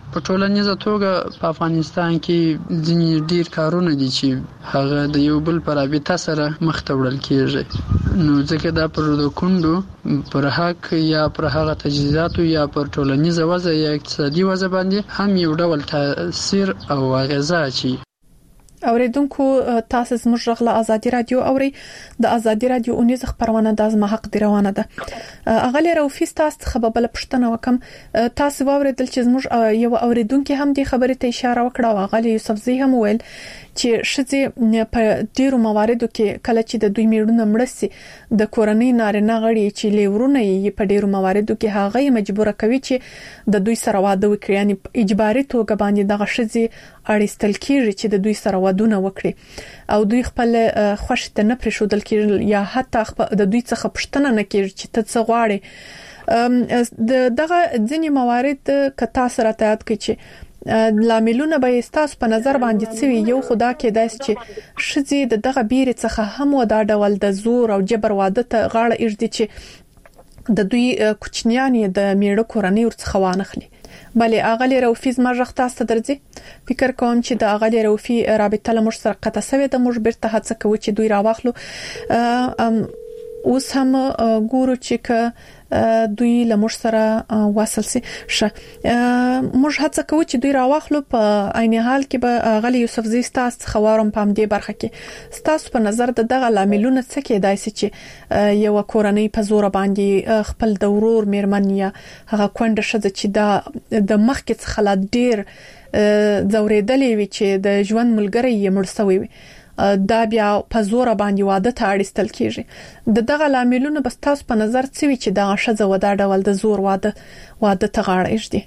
په ټولنیزه توګه په افغانستان کې ځینې ډیر کارونه دي چې هغه د یو بل په رابطه سره مخ ته وړل کیږي، نو ځکه دا پر د کندو پر حق یا پر هغه تجهیزاتو یا پر ټولنیزه وضع یا اقتصادي وضع باندې هم یو ډول تاثیر او اغیزه اچي.
اوریدونکو تاسو زموږ غږ له ازادي رادیو اوري. د ازادي رادیو اونیز خبرونه د ازما حق دی روانه ده. اغلی روفي تاسو خبربل پښتنه وکم تاسو واوریدل چې زموږ یو اوریدونکو هم د خبرې ته اشاره وکړه او اغلی یوسفزی هم ویل چې شذې په ډیرو مواردو کې کله چې د دوی میړونه مړسي د کورنۍ نارینه غړي چې لیورونه یې په ډیرو مواردو کې هغه مجبور کوي چې د دوی سره واده وکړي، یعنی اجباري توګه باندې دغه شذې اړیستل کیږي چې د دوی سره ودونه وکړي او دوی خپل خوښ ته نه پرېښودل کیږي یا حتی د دوی څخه پښتنه نه کیږي چې ته څه غواړې. دغه ځینې موارد کتا سره تایید کوي چې لاملونه به تاسو په نظر باندې څوي. یو خدا کې داس چې شذې دغه بیر څخه هم ودا ډول د زور او جبر واده ته غاړه ایږدي چې د دوی کوچنیان د میړه کورنۍ ورڅخه وانخلي. بله اغلی روفي زما ژغ تاسو درځي. فکر کوم چې د اغلی روفي رابطه له مش سره قطع سوي د مش بیرته هڅه کوي چې دوی راوخلو. اوس هم ګورو چې دوی له مش سره واصل سي شه مش هڅه کوي چې دوی راوخلو. په عین حال کې به اغلی یوسفزی تاسو خوارم پام دی برخه کې تاسو په نظر دغه لاملونه څه کې دایسي چې یو کورنۍ په زور باندې خپل د ورور میرمن یا هغه کونډه شذ چې د مخ کې څخه لا ډیر زوریدلې وي چې د ژوند ملګری یې مړ شوی وي، دا بیا په زور باندې واده ته اړیستل کیږي. دغه لاملونه بس تاسو په نظر څه وی چې دا شذ ودا ډول د زور واده ته غاړه ایږدي؟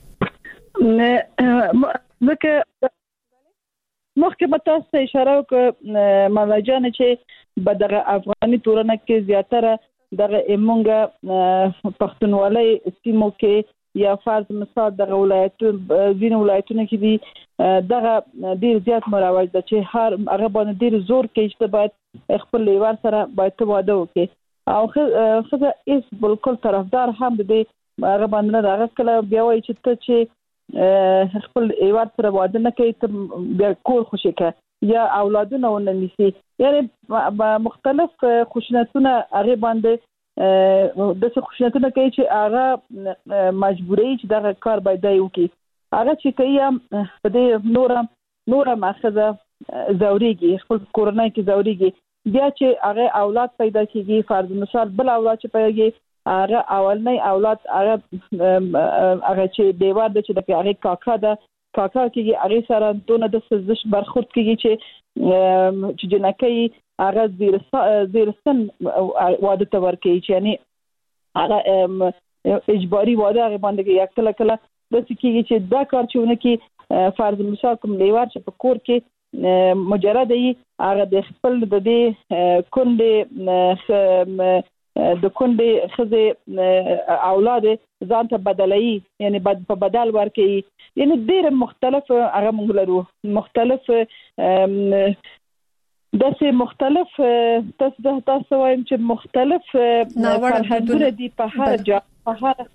ځکه مخکې تاسو اشاره وکړه ملاجان چې په دغه افغاني ټولنه کې زیاتره دغه ایمونګه پښتونولۍ سیمو کې یا فرض مثال دغه ولایتونو کې دي دغه ډیر زیات مروج ده چې هر هغه باندې ډیر زور کوي چې باید خپل لیوار سره باید واده وکړي او خزه ایس بالکل طرفدار هم دي هغه باندې نه هغه کله بیا وایي چې ته چې خپل لیوار سره واده نه کوي ته بیا کور خوشی کوي یا اولادونه وننسي، یعنی مختلف خشونتونه هغه باندې د څه خشونتونه کوي چې هغه مجبوري چې دغه کار باید وکړي. هغه چې کوي په دې نور ماخذه زوريږي خپل کورنۍ کې زوريږي بیا چې هغه اولاد پیدا کیږي فرض مثال بل اولاد چې پیدا کیږي هغه اولنۍ اولاد هغه چې دیوار د چې د هغه کاکا کېږي هغه سره دونه د سزش برخورد کیږي چې جنکې هغه زیرسن واده ته ورکوي چې یعنی هغه اجباري واده هغه باندې یک کله د سکیږي چې دا کار چونه کې فرض مثال کوم لیوار چې په کور کې مجرد هغه د خپل د دې کندې د کندې خزه اولاد ځان ته بدلایي یعنی په بدل ورکوي، یعنی ډېر مختلف هغه موږ لرو مختلف داسې مختلف تاسو وایم چې مختلف فرهنګونه دي په هر ځای په هر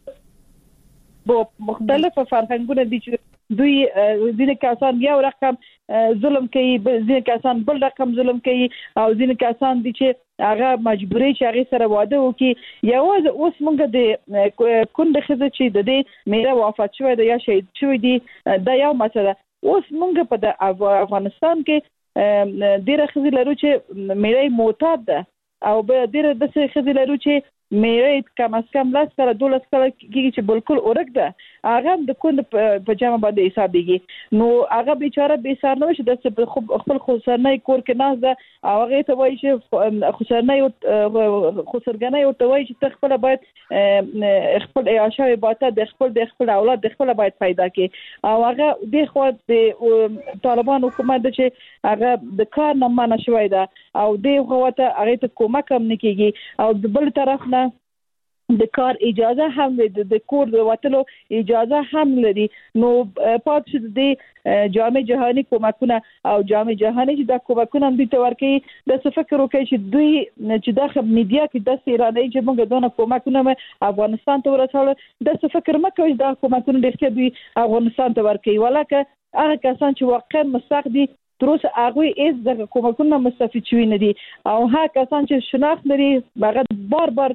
مختلف فرهنګونه دي چې دوی ځینې کسان یو رقم ظلم کوي ځینې کسان بل رقم ظلم کوي او ځینې کسان دي چې هغه مجبوري چې هغه سره واده وکړي. یوازې اوس موږ د کونډه ښځه چې د دې میړه وفات شوی دی یا شهید شوی دی دا یو مسله. اوس موږ په افغانستان کې ډېر ښځې لرو چې میړه معتاد ده او به ډېر داسې ښځې لرو چې میړه کم از کم 10 کاله 12 کاله کېږي چې بالکل اورګ ده هغه د کند په جامه باندې حسابيږي نو هغه بیچاره به سار نه شي د خپل خسرنۍ کور کې ناز ده او هغه ته وایي چې خسرنۍ خسرګنۍ او ته وایي چې خپل باید خپل عیاشا باته د خپل اولاد د خپل باید پیدا کړي او هغه د خو د طالبان حکومت چې هغه د کار نه منع شوی ده او د غوته هغه ته کومک هم نکېږي او د بل طرف نه د کار اجازه هم د کور د وټلو اجازه هم لري. نو پات شو د جامع جهانی کومکونه او جامع جهانی چې د کومکونه دوی ته ورکړي د فکر وکړي چې دوی چې د میډیا کې د ایراني چې موږ دونه کومکونه افغانستان ته ورسول د فکر مکه د کومکونه د دوی افغانستان ته ورکړي ولکه هغه کسان چې واقعا مستحق دي تر اوسه هغه هیڅ د کومکونه مستفید شوي نه دي او هغه کسان چې شناخت لري هغه بار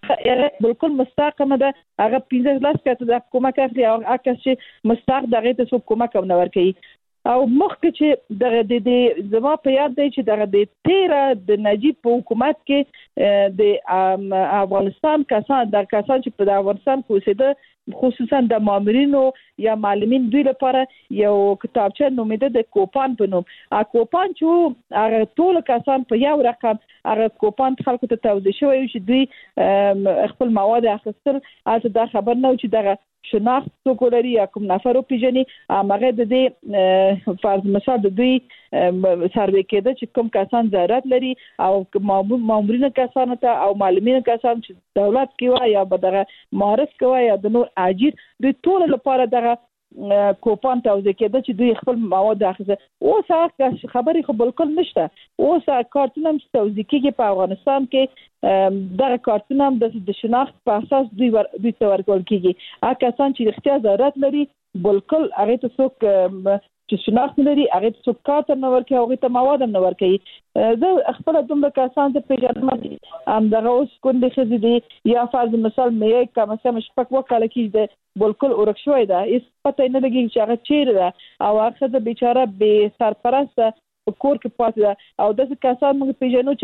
بالکل مستحق نه ده هغه 15 کسه د کومک اخلي او هغه چې مستحق دغه ته څوک کومک نه ورکوي او مخکې چې د زما په یاد دی چې دغه د 13 د نجیب په حکومت کې د افغانستان کسان چې په افغانستان کې اوسېده خصوصا د مامورینو یا معلمین دوی لپاره یو کتابچه نومیده د کوپان په نوم کوپان چې هغه ټول کسان په یو رقم هغه کوپان خلکو ته توزیع شوی چې دوی خپل مواد اخیستل البته دا خبر نه و چې دغه شناخت څوک لري یا کوم نفر او پیژني هغه د دې فرض مثال د دوی سروې کېده چې کوم کسان ضرورت لري او مامورین کسان ته او معلمین کسان چې دولت کې وای یا بدغه معرف کوي یا د نور اجیر دوی ټول لپاره دغه کوپان توزیع کېده چې دوی خپل مواد اخیسته. اوس هغه خبرې خو بالکل نشته. اوس کارتونه هم توزیع کېږي په افغانستان کې دغه کارتونه هم د شناخت په اساس دوی ته ورکول کېږي. هغه کسان چې اختیار ضرورت لري بالکل هغه ته څوک چې شناخت لري هغه ته څوک کارت نه ورکوي هغه ته مواد نه ورکوي. زه خپل دومره کسان ته پیژنم دغه اوس کندې خزي دي یا فرض مثال مې کوم څه مشفق وکړه چې بالکل ورک شوی ده هیڅ پته نه لګي چې هغه چیرې ده او هغه د بیچاره به سرپرست کور کې پاتې ده او د کسان موږ پیژنو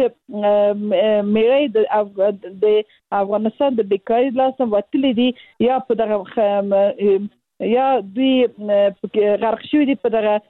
چې مېړی د افغانستان د بیکاري لاسه وتلې دي یا په دغه یا دوی غرق شوی دي په دغه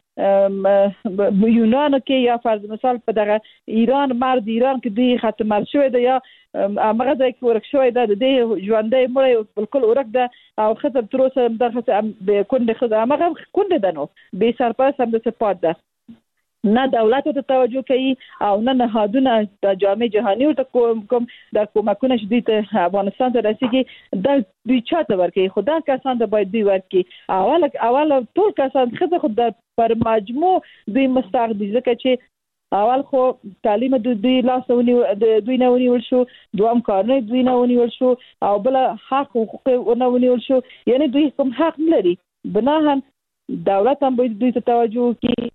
یونان کې یا فرض مثال په دغه ایران مرد ایران کې دوی ختم شوی دی یا هغه ځای کې ورک شوی دی د ژوندۍ مړی بالکل ورک ده او خطر تر اوسه دغه به کونډه خزه هغه کونډه ده نو به سرپرست هم د سپورت ده نه دولت ته توجه کوي او نه نهادونه د جامع جهانی او کوم د کومکونه چې دوی ته افغانستان ته رسیدي د دوی چاته ورکي خدا کسان د باید دوی ورکي اول ټول کسان خزه خود پر مجموع دوی مستحق دي ځکه چې اول خو تعلیم دوی لاسونی دوی نه ونیول شو دوام کارونه دوی نه ونیول شو او بل حق حقوق نه ونیول شو یعنی دوی کوم حق نه لري بناهن دولت هم باید دوی ته توجه وکړي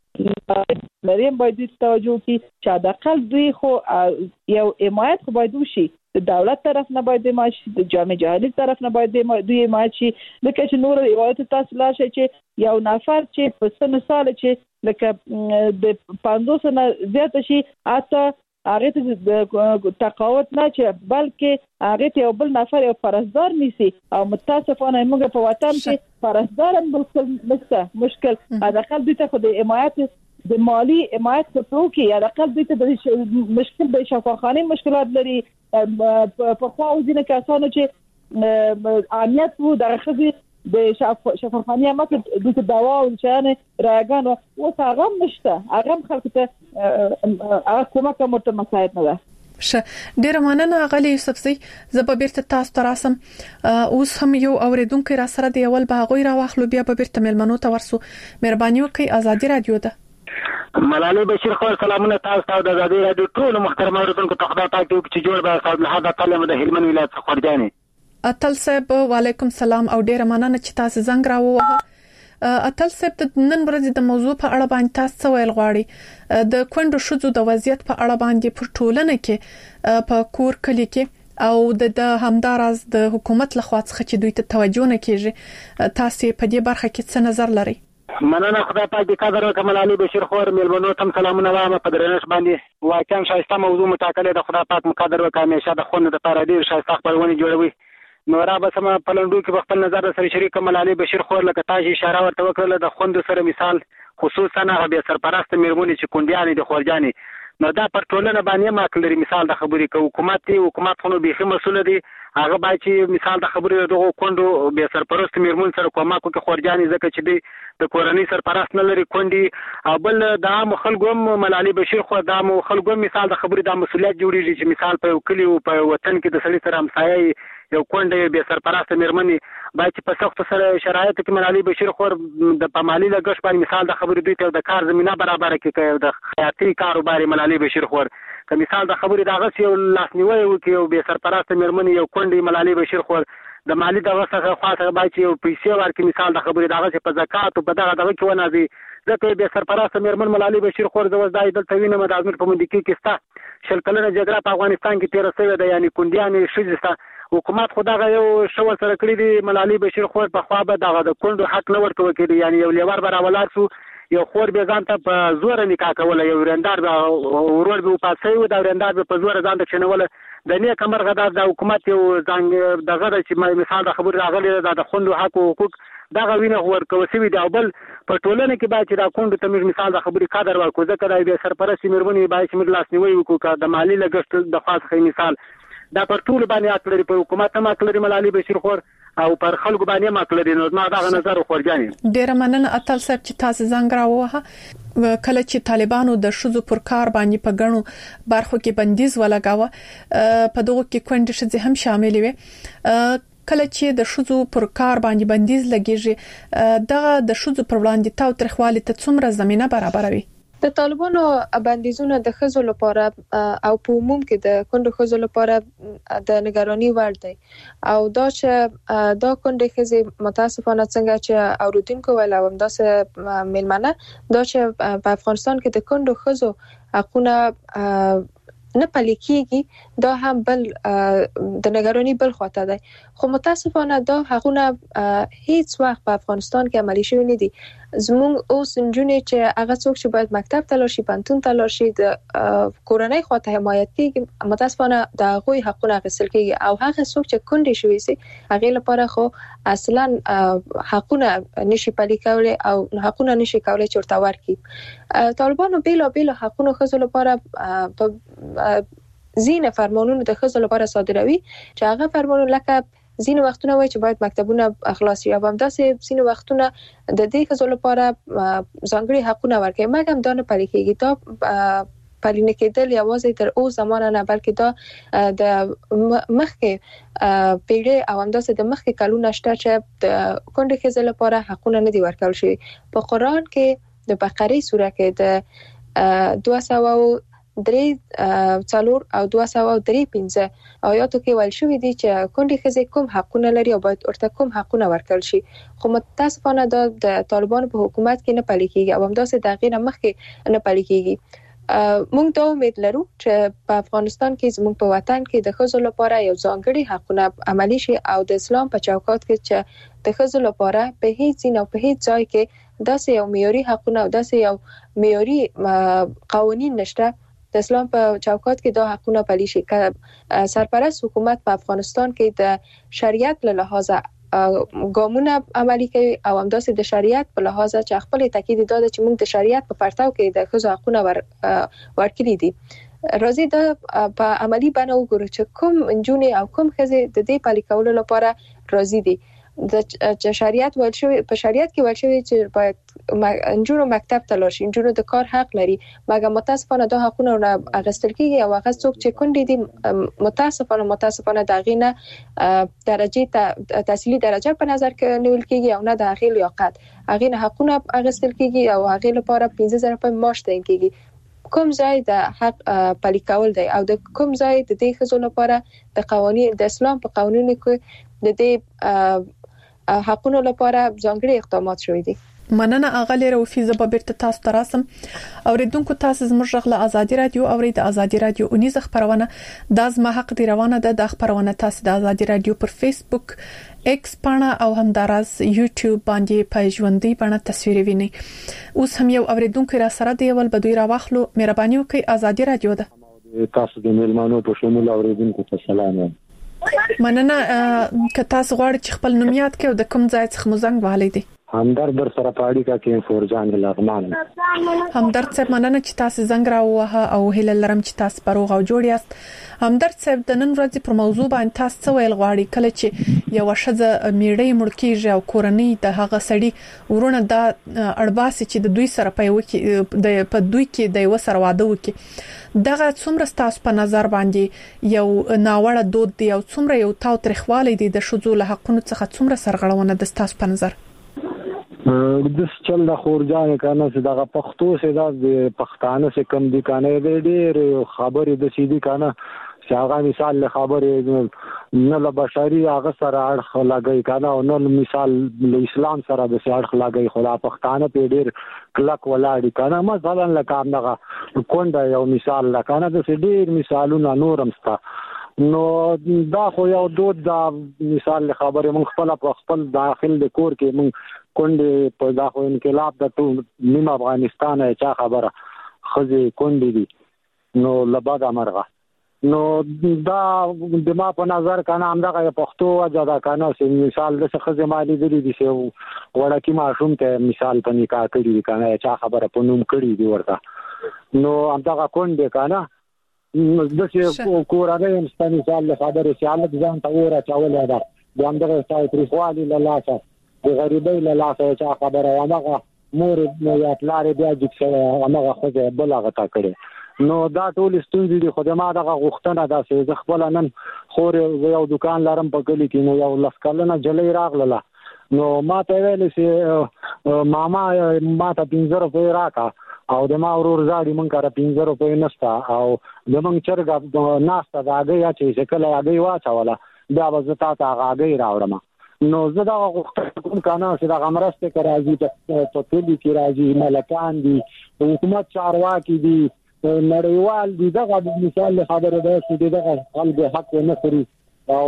مریم باید دوی ته توجه وکړي چې د اقل دوی خو یو حمایت خو باید وشي د دولت طرف نه باید حمایت شي د جامع جهانی طرف نه باید دوی حمایت شي لکه چې نور روایت تاسو لا شي چې یو نفر چې په سن سال چې لکه د 500 نه زیات شي اته هغه ته د تقاوت نه چې بلکې هغه ته یو بل نفر یو پرستار نیسي او متاسفانه موږ په وطن کې پرستار هم بالکل نشته مشکل اقل دوی ته خو د حمایت د مالی حمایت څخه کې یا اقل دوی ته د مشکل د شفاخانه مشکلات لري په خو ځینې کسانو چې امنیت وو درخه د شفاخانه مکه د دوا او چانه راغان او هغه نشته هغه خلک ته هغه کومه کومه مساعد نه ده.
ډیره مننه غالي یوسف سي زه به بیرته تاسو ته راسم اوس هم یو اوریدونکو را سره دی اول به غوي را واخلو بیا به بیرته ملمنو ته ورسو مهرباني وکړئ ازادي رادیو ده
ملالۍ بشیر خو سلامونه تاسو ته د ازادي رادیو ټول محترم اوریدونکو ته خدای پاک دې چې جوړ به صاحب الحاده تعالی د هلمند ولایت خورجاني
اتل صاحب وعلیکم السلام او ډیره مننه چې تاسو زنګ راووه اتل صاحب نن ورځ د موضوع په اړه باندې تاسو ویل غواړي د کونډو شذو د وضعیت په اړه باندې په ټولنه کې په کور کلی کې او د همدارز د حکومت لخوا څخه چې دوی ته توجه نه کیږي تاسو په دې برخه کې څه نظر لرئ؟
مننه خدای پاک دې قدر وکړي ملالۍ بشیر خور ملمنو تم سلامونه وایم په درنښت باندې واقعا شایسته موضوع مټاکلې د خدای پاک مقدر وکړي همیشه د خونه د لپاره ډیر شایسته خبرونه جوړوي نو را به سم په لندو کې خپل نظر سره شریک ملالۍ بشیر خور لکه تاسو اشاره ورته وکړه د خوند سره مثال خصوصا هغه به سرپرست میرمنې چې کونډیانې د خورجاني نو دا پر ټولنه باندې ماکل لري مثال د خبرې کو حکومت خو به مسؤل دي هغه باید چې مثال د خبرې دغه کونډو به سرپرست میرمن سره کومه کوي خورجاني ځکه چې د کورنۍ سرپرست نه لري کونډي او بل د خلکو ملالۍ بشیر خو د خلکو مثال د خبرې د مسؤلیت جوړیږي چې مثال په کلی او په وطن کې د سړي سره همسایه یو کونډه به سرپرسته مېرمنې باید په سخت سره شرایط کې ملالۍ بشیر خور د پمالي لګښ باندې مثال د خبرې دوی ته د کار زمينه برابر کړي د خیاطي کاروبار ملالۍ بشیر خور که مثال د خبرې دغه یو لاسنیوي وکړي او به سرپرسته مېرمنې یو کونډه ملالۍ بشیر خور د مالی دغه څخه خاصه باید یو پیسې ورکړي مثال د خبرې دغه په زکات او په دغه کې ونازي ځکه به سرپرسته مېرمن ملالۍ بشیر خور د وځای دلته وینم د ازمیر په منډي کې ستا شل کلنه جګړه په افغانستان کې تیر شوې ده یعنی کونډیانې شجستا حکومت خدای یو شو سره کړی دی ملالۍ بشیر خور په خوا به دغه د کونډو حق نه ورکوي کړي یعنی یو لیوار براولار شو یو خور به ځان ته په زور نکاح کول یو ورندار به ورور به پاسې و دا ورندار به په زور ځان ته چنول د نیک مرغه د حکومت یو ځان دغه چې مثال د خبر راغلی د خوندو حق او حقوق دغه وینه ورکوي سوي دی او بل په ټولنه کې باید دا کوم ته مثال د خبرې قدر ورکو ځکه دا به سرپرستی مېرمنې باید چې ملاس نیوي وکړي د مالی لګښت د خاص مثال دا پر ټول باندې اکلري په حکومت هم اکلري ملالۍ بشیر خور او پر خلکو باندې هم اکلري نو ما دا نظر خورجاني
ډیر مننه اتل صاحب چې تاسو زنګ راووه کله چې طالبانو د شذو پر کار باندې په غنو برخو کې بندیز ولګاوه په دغه کې کونډې شذ هم شامل وي کله چې د شذو پر کار باندې بندیز لګیږي دغه د شذو پر وړاندې تاو ترخوالي ته څومره زمينه برابروي
د طالبانو بندیزونه د خزو لپاره او په عموم کې د کندو خزو لپاره د نگرانی وړ دی او دا چې دا کندې خزي متاسفانه څنګه چې اوریدونکو ویل او داسې ملمنه دا چې په افغانستان کې د کندو خزو حقونه نه پلي کیږي دا هم بل د نگرانی بل خواته ده خو متاسفانه دا حقونه هیڅ وخت په افغانستان کې عملي شوی نه دي زموږ اوس نجونې چې هغه څوک چې باید مکتب ته لاړ شي پنتون ته لاړ شي د کورنۍ خواته حمایت کیږي متاسفانه د هغوی حقونه غوښتل کیږي او هغه څوک چې کونډې شوی سي هغه لپاره خو اصلا حقونه نشي پلي کولای او حقونه نشي کولای چې ورته ورکړي طالبانو بیل حقونه خزو لپاره زینه فرمانونه د خزو لپاره صادروي چې هغه فرمانونه لکه زین وختونه وای چې باید مکتبونه خلاص شي او همداسې زین وختونه د دې خزو لپاره ځانګړي حقونه ورکړي مګر دا نه پلي کېږي دا پلي نه کېدل یوازې تر اوس زمانه نه بلکې دا د مخکې پیړۍ او همداسې د مخکې کلونه شته چې د کونډې خزو لپاره حقونه نه دي ورکول شوي په قرآن کې د بقره سوره کې د 203 او 235 آیاتو کې ویل شوی دی چې کونډې ښځې کوم حقونه لري او باید ورته کوم حقونه ورکړل شي خو متاسفانه دا د طالبانو په حکومت کې نه پلي کیږي او همداسې د غیر مخکې نه پلي کیږي موږ دا امید لرو چې په افغانستان کې زموږ په وطن کې د ښځو لپاره یو ځانګړي حقونه عملي شي او د اسلام په چوکاټ کې چې د ښځو لپاره په هیڅ ځای او په هیڅ ځای کې داسې یو معیاري حقونه او داسې یو معیاري قوانين نشته د اسلام په چوکاټ کې دا حقونه پلي شي که سرپرست حکومت په افغانستان کې د شریعت له لحاظه ګامونه عملي کوي او همداسې د شریعت په لحاظه چې خپل تاکید داده چې موږ د شریعت په پرتاو کې د ښځو حقونه ورکړي دي راځي دا په عملی بڼه وګورو چې کوم انجونې او کوم ښځې د دې پلي کولو لپاره راضي دي د شریعت ویل شوی په شریعت کې ویل شوی چې باید انجونو مکتب ته لاړ شي انجونو د کار حق لري مګر متاسفانه دا حقونه اغستل کیږي او هغه څوک چې کونډې دي متاسفانه د غینه درجه تحصیلي درجه په نظر کې نیول کیږي او نه د هغه لیاقت هغه حقونه اغستل کیږي او هغه لپاره 15000 روپۍ معاش تعیین کیږي کوم ځای د حق پلي کول دی او د کوم ځای د دې خزو لپاره د قوانين د اسلام په قانونو کې د دې حقونو لپاره ځانګړي اقدامات شوي دي
مننه اغلی روفي زه به بیرته تاسو ته راسم اوریدونکو تاسو زموږ غږ له ازادي رادیو اورید ازادي رادیو اونیز خبرونه د زما حق دی روانه ده د خبرونه تاسو د ازادي رادیو پر فیسبوک ایکس پاڼه او همدارس یوټیوب باندې په ژوندۍ باندې تصویر ویني اوس هم یو اوریدونکو را سره دی ول بدوی را واخلو مهرباني وکړئ ازادي رادیو ده
تاسو د میلمانو په شمول اوریدونکو ته سلام
مننه که تاسو غواړئ چې خپل نوم یاد کړئ او د کوم ځای څخه مو زنګ والي دي
همدرد در سره پاړی کې فورجان لغمان.
همدرد صاحب مننه چې تاسو زنګ راووه او هیله لرم چې تاسو پروغ او جوړ یاست. همدرد صاحب د نن ورځې پر موضوع باندې تاسو څه ویل غواړئ کله چې یو شذ میړې مړ کیږي او کورنۍ د هغه سړي ورونه د اړباسي چې د دوی سره په دوی کې د یو سره واده وکي دغه څومره تاسو په نظر باندې یو ناوړه دود دی او څومره یو تاو تاریخوالي دی د شذو له حقونو څخه څومره سرغړونه د تاسو په نظر؟
د چل د خورجان کنه چې دغه پښتو سي د پښتانه سي کم دي کنه د ډېر خبرې د سيدي کنه چې هغه مثال له خبرې نه له بشري هغه سره اړه لګي کنه او نو مثال له اسلام سره د اړه لګي خو د پښتانه په ډېر کلک ولاړی کنه مثلا لکه هغه کونډه یو مثال لکه د ډېر مثالونه نورم ستا نو دا خو یو دود دا مثال له خبرې مونږ خپل په خپل داخل د کور کې مونږ کونډه په داخو انقلاب د ټول نیم افغانستان چا خبره خزي کونډه دي نو لباده مرغه نو دا د ما په نظر کنه همدغه پښتو وجدا کنه چې مثال د خزي مالی دي چې وړکی ماشوم ته مثال په نکاح کړی کنه چا خبره په نوم کړی دی ورته نو همدغه کونډه کنه د چې کورانه هم مثال له خبره چې الګ ځان ته ورا چاول دا د همدغه ستای تریخوالي لاله د غریبۍ له لاسه چې خبره هغه مور یا پلار بیا چې هغه خو بلغه تا کړي نو دا ټول ستونزې دي خو ما دغه غوښتنه ده چې خپل نن خور یو دکان لرم په کلی کې نو یو لسکلنه جلې راغله نو ما ته ویل چې ماما ما ته 15 روپۍ راکا او د ما ورور زاړي مونږ کار 15 روپۍ نستا او د مونږ چرګ ناستا دا هغه چې کله هغه واچوله بیا وزتا ته هغه راوړم نو زه دا غوښتنه کوم کنه چې دا غمرسته راځي په ټولي کې راځي ملکان دي حکومت چارواکي دي نړیوال دي دغه مثال خبره ده چې دغه خلکو حق نه خوري او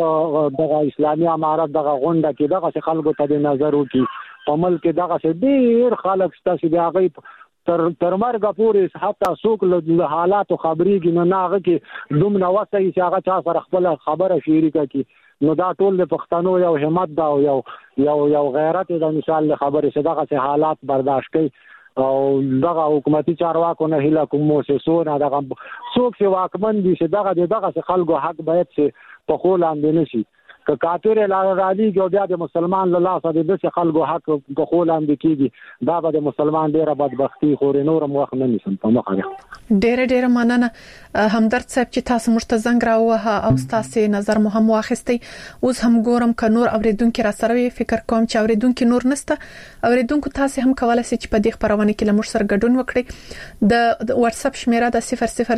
دغه اسلامي امارات دغه غونډه کې دغه خلکو ته نظر وکي په ملک دغه ډیر خلک ستاسو دی هغه تر مرګ پورې حتی څوک له حالات خبريږي نه هغه کې دومره وسه چې هغه چا سره خپل خبره شریکه کی نو دا ټول د پښتنو یو همت دا او یو غیرت د مثال خبره چې دغه حالات برداشت کوي او دغه حکومتي چارواکو نه هله کوم موسسونه دغه څوک چې واکمن دي چې دغه خلکو حق باید چې په خول اندې نشي که کافر لارالي ګو بیا د مسلمان له لاسه د خلکو حق په خول اندې کیږي دا به د مسلمان ډیره بدبختی خور نورم وخت نه نشم په مخه
ډیره مننه همدرد صاحب چې تاسو مرته زنګ راووه او تاسو نظر مو هم واخیستي اوس هم ګورم ک نور اوریدونکو را سره فکر کوم چې اوریدونکو نور نسته اوریدونکو تاسو هم کولای شئ چې په دې خبرونه کې لمر سره ګډون وکړئ د واتس اپ شمیره د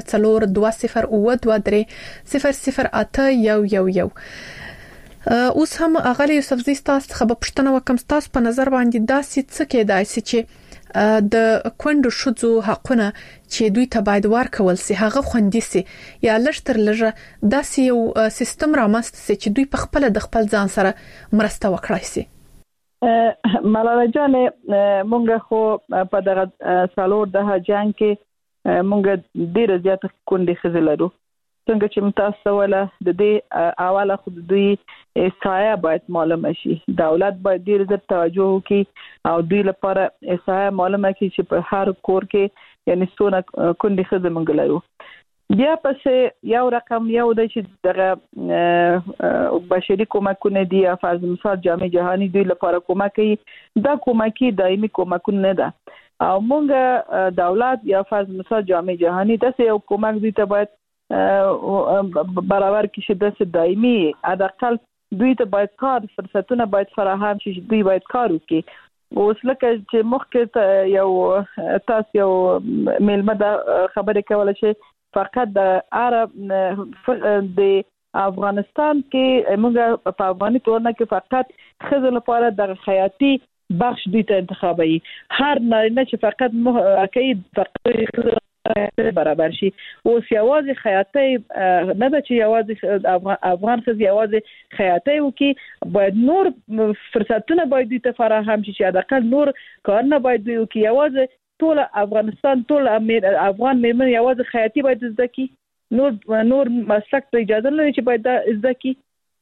004203008111 اوس هم اغلی یوسفزی تاسو خبر پښتنه وکم تاسو په نظر باندې داسې څه کېدای شي چې د کونډو شذو حقونه چې دوی ته باید ورکول سي هغه خوندي سي یا لشتر لږه داسې یو سیستم رامنځته سي چې دوی په خپل د خپل ځان سره مرسته وکړي سي.
ملاله جان مونږ خو په دغه سالور د جنگ کې مونږ ډیر زیات کونډې خزلرو څنګه چې متاسو ولا د دې اواله خود دوی استعایا باید معلومه شي دولت باید ډیر زیات توجه وکړي او دوی لپاره استعایا معلومه کړي چې په هر کور کې یعنی څونه کونډې خزه منګلایو بیا پس یو رقم یو د چې دغه بشري کومکونه دي افاظ مثال جامع جهانی دوی لپاره کومکي دا کومکي دایمي کومکونه نه ده او مونږ دولت یا افاظ مثال جامع جهانی داسې یو کومک دوی ته باید برابر کې شي د دایمي ادقل دوی ته باید کار فرصتونه باید فراهم شي دوی باید کار وکړي اوس لکه چې مخکې یو تاسو یو ملمه د خبرې کوله چې فقط د عرب د افغانستان کې موږ په افغاني ټولنه کې فقط خزل لپاره د خیاطي بخش دوی ته انتخابي هر نارینه چې فقط کوي فقط برابر شي اوس یوازې خیاطي نه ده چې یوازې افغان خزي یوازې خیاطي وکي باید نور فرصتونه باید دوی ته فراهم شي چې حداقل نور کارونه باید دوی وکي یوازې ټول افغانستان ټول افغان میرمن یوازې خیاطي باید زده کی نور مسلک ته اجازه نه لري چې باید زده کی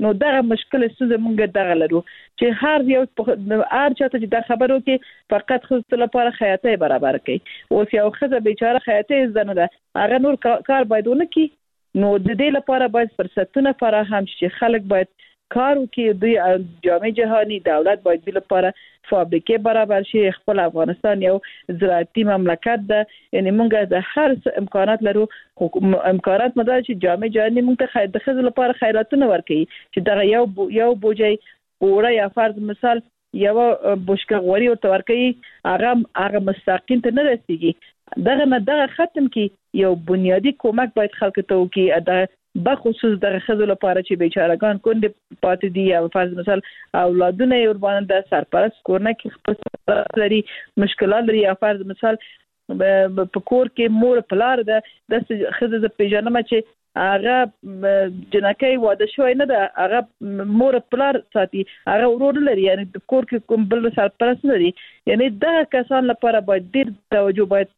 نو دغه مشکل څه موږ دغه لرو چې هر یو هر چاته چې دا خبرو کې فقط خو لپاره خیاطۍ برابر کړي او یو خزه بیچاره خیاطۍ زنه ده هغه نور کار باید ونه کی نو د دې لپاره باید فرصتونه فراهم شي خلک باید کار وکړي دوی جامع جهانی دولت باید بل لپاره فابریکې برابر شي خپل افغانستان یو زراعتي مملکت ده یعنی موږ د هر امکانات لرو امکانات مده چې جامع جهانی موږ ته د خزل لپاره خیراتونه ورکړي چې دا یو بوجي وړه یا فرض مثال یو بوشکه غوري او تورکي هغه مستقیم ته نه رسیږي دغه ختم کی یو بنیادی کومک باید خلک ته وکړي دا بخصوص د خزو لپاره چې بیچارهګان کونډې پاتې دي او فرض مثال اولادونه یې ورباندې د سرپرست کورنۍ کې خپل لري مشکلات لري او فرض مثال په کور کې مور پلار د خزو د پیژنم چې هغه جنکې واده شوی نه ده هغه مور پلار ساتي هغه ورور لري یعنی د کور کې کوم بل سرپرست لري یعنی دا کسان لپاره باید ډیر توجه باید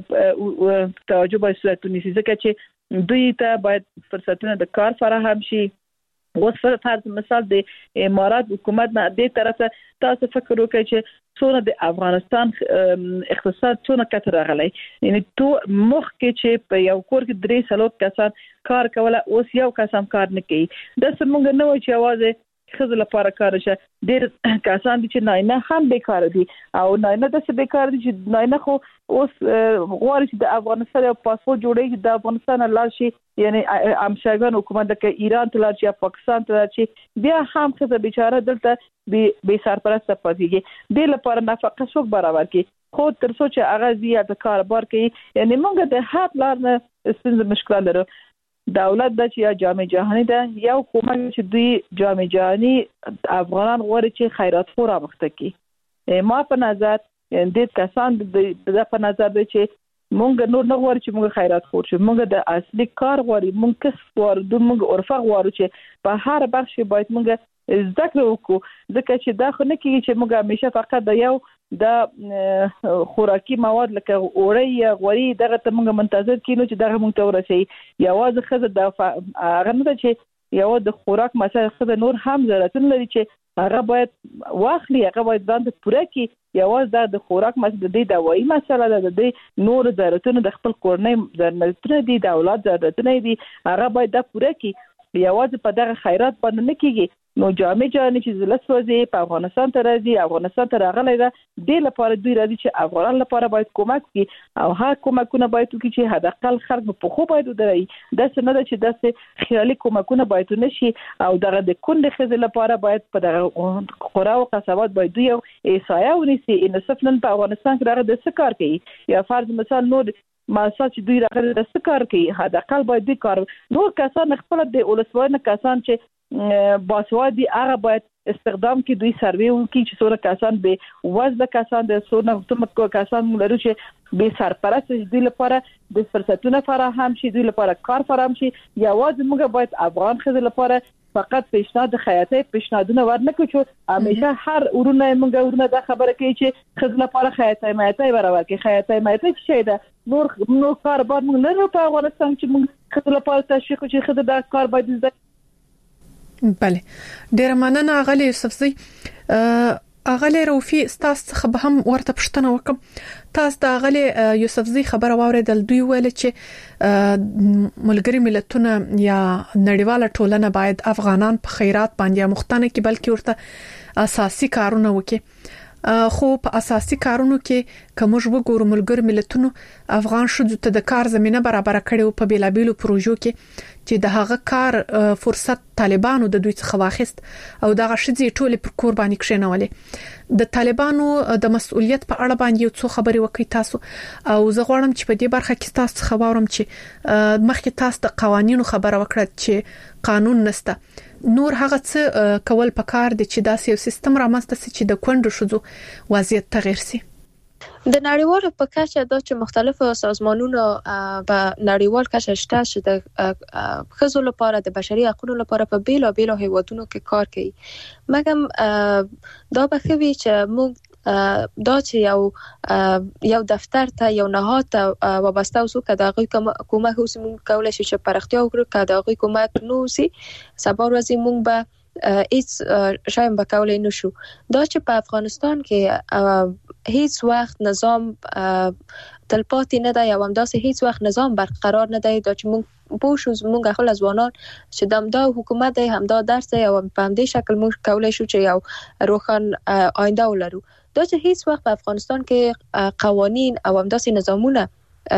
صورت ونیسي ځکه چې دوی ته باید فرصتونه د کار فراهم شي اوس فرض مثال د امارات حکومت نه دې طرفه تاسو فکر وکړئ چې څونه د افغانستان اقتصاد څونه کتر راغلی یعنی تو مخ کې چې په یو کور کې 3 کسان کار کوله اوس یو کس هم کار نه کوي د سمونګ نه و چې आवाज خزل لپاره کار شه ډیر کسان دي چې نه هم بیکار دي او نه د څه بیکار دي چې نه خو اوس غواړي چې د افغانستان یو پاسپورت جوړي چې د افغانستان لار شي یعنی امشاګان حکومت د ایران ته لار شي پاکستان ته لار شي بیا هم خزه بیچاره دلته به سرپرست پاتېږي د لپاره نفقه څوک برابر کی خو تر څو چې هغه زیات کاربار کوي یعنی موږ د هر لار نه ستونزې مشکل لرو دولت د چې جامع جهانی ده یو کومک چې دوی جامع جهانی افغانان غواړي چې خیرات خور امخته کی ما په نظر د کسان د په نظر دی چې مونږ نور نه غواړو چې مونږ خیرات خور شو مونږ د اصلي کار غواړو مونږ کس غواړو مونږ عرفه غواړو چې په هر بخش باید مونږ ذکر وکړو ځکه چې دا خو نه کیږي چې مونږ همیشه فقط د یو د خوراکي مواد لکه اوري یا غوري دغه ته موږ منتظر کینو چې دغه موږ ته ورسي یوازې خزه د هغه نه چې یو د خوراک مسله خزه نور هم ضرورتونه لري چې هغه باید واخلي هغه باید ځان ته پوره کړي یوازې د خوراک مسله د دوايي مسله ده د نور ضرورتونه د خپل کورنۍ ضرورتونه دي د اولاد ضرورتونه دي هغه باید د پوره کړي یوازې په دغه خیرات باندې نه کیږي نو جامع جهانی چې زلسوځي په افغانستان ته راځي افغانستان ته راغلی دا د لپاره دوی راځي چې افغانان لپاره باید کومک وکړي او هغه کومکونه باید وکړي چې حداقل خلک په خو باید ودري دا څه نه ده چې داسې خیالي کومکونه باید نشي او دغه د کندې خزې لپاره باید په دغه قرا او قصبات باید دوی یو احصایه ونیسي ان صفنن په افغانستان کې راغلی د څه کار کوي یا فرض مثال نور ماسه چې دوی راغلي د څه کار کوي حداقل باید دوی کار نور کسان خپل د اولسوالۍ کسان چې باسوادي هغه باید استخدام کې دوی سروې وکړي چې څوره کسان به وزله کسان د څونه حکومت کسان لري چې به سرپرست دوی لپاره د فرصتونو فراهم شي دوی لپاره کار فراهم شي یوازې موږ باید افغان خزه لپاره فقط پیشنهاد خیاطۍ پیشنهادونه ورنکړو چې همیشه هر ورونه موږ د خبره کوي چې خزه لپاره خیاطۍ مایته برابر کې خیاطۍ مایته چې دا نور کاربار موږ لرو په افغانستان چې موږ خزه لپاره تشویق چې خزه د کار باید
بله ډیر مننه اغلی یوسفزی اغلی روفي تاسو څخه به هم ورته پښتنه وکم تاسو د اغلی یوسفزی خبره واوریدل دوی ویل چې ملګری ملتونه یا نړیواله ټولنه باید افغانان په خیرات باندې مختنه کې بلکې ورته اساسي کارونه وکړي خو په اساسي کارونو کې کوم وګورو ملګری ملتونو افغان شوه ته د کار زمينه برابر کړي په بیلابیلو پروژو کې چې د هغه کار فرصت طالبانو د دوی څخه واخیست او دغه شذې ټوله پر قرباني کښینولې د طالبانو د مسؤلیت په اړه باندې یو څه خبري وکړي تاسو او زه غواړم چې په دې برخه کې تاسو خبرم چې مخکې تاسو د قوانینو خبره وکړه چې قانون نسته نور هغه څه کول پکار دي چې داسې یو سیستم رامنځته شي چې د کندو شذو وضعیت تغیر شي
د نړیوالو په کچه دا چې مختلفو سازمانونو په نړیوال کچه شته چې د خزو لپاره د بشري حقوقو لپاره په بیلو هیوادونو کې کار کوي مګم دا به خوي چې موږ دا چې یو دفتر ته یو نهاد ته وابسته اوسو که د هغوی کومک اوسي موږ کولی شو چې پرختیا وکړو که د هغوی کومک نه اوسي سبا ورځې موږ به هیڅ شایم به کولی نشو. دا چې په افغانستان کې هیڅ وخت نظام تلپاتې نه دی او همداسې هیڅ وخت نظام برقرار نه دی، دا چې موږ پوه شو موږ خپل ځوانان چې همدا حکومت دی همدا درس دی او په همدې شکل موږ کولی شو چې یو روښان آینده ولرو. دا چې هیڅ وخت په افغانستان کې قوانین او همداسې نظامونه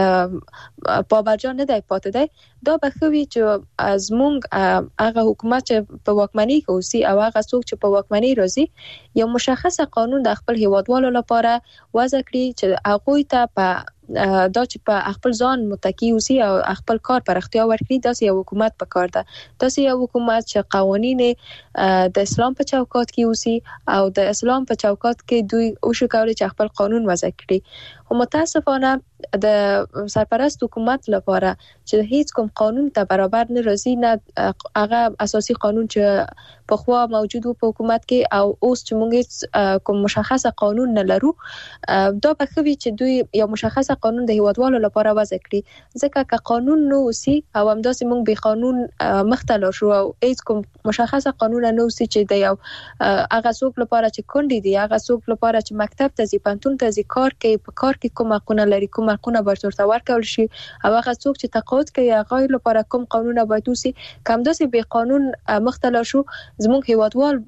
پابرجا نه دی پاتې دی، دا به ښه وي چې از موږ هغه حکومت چې په واکمنۍ کې اوسي او هغه څوک چې په واکمنۍ راځي یو مشخصه قانون د خپل هیوادوالو لپاره وضع کړي چې هغوی ته په دا چې په خپل ځان متکی اوسي او خپل کار پرختیا ورکړي. داسې یو حکومت پکار ده، داسې یو حکومت چې قوانین د اسلام په چوکاټ کې اوسي او د اسلام په چوکاټ کې دوی وشو کولی چې خپل قانون وضع کړي. خو متاسفانه د سرپرست حکومت لپاره چې هیڅ کوم قانون ته برابر نه راځي، نه هغه اساسي قانون چې پخوا موجود و په حکومت کې او اوس چې موږ کوم مشخصه قانون نه لرو، دا به ښه وي چې دوی یو مشخصه قانون د هیوادوالو لپاره وضع کړي، ځکه که قانون نه اوسي او همداسې موږ به قانون مخته لاړ شو او هیڅ کوم مشخصه قانون نه اوسي چې د یو هغه څوک لپاره چې کونډې دي، هغه څوک لپاره چې مکتب ته ځي، پوهنتون ته ځي، کار کوي، په کار کې کوم حقونه لري، کوم حقونه باید ورته ورکړل شي، او هغه څوک چې تقاعد کوي هغه لپاره کوم قانون باید اوسي. که همداسې بې قانون مخته لاړ شو زموږ هیوادوال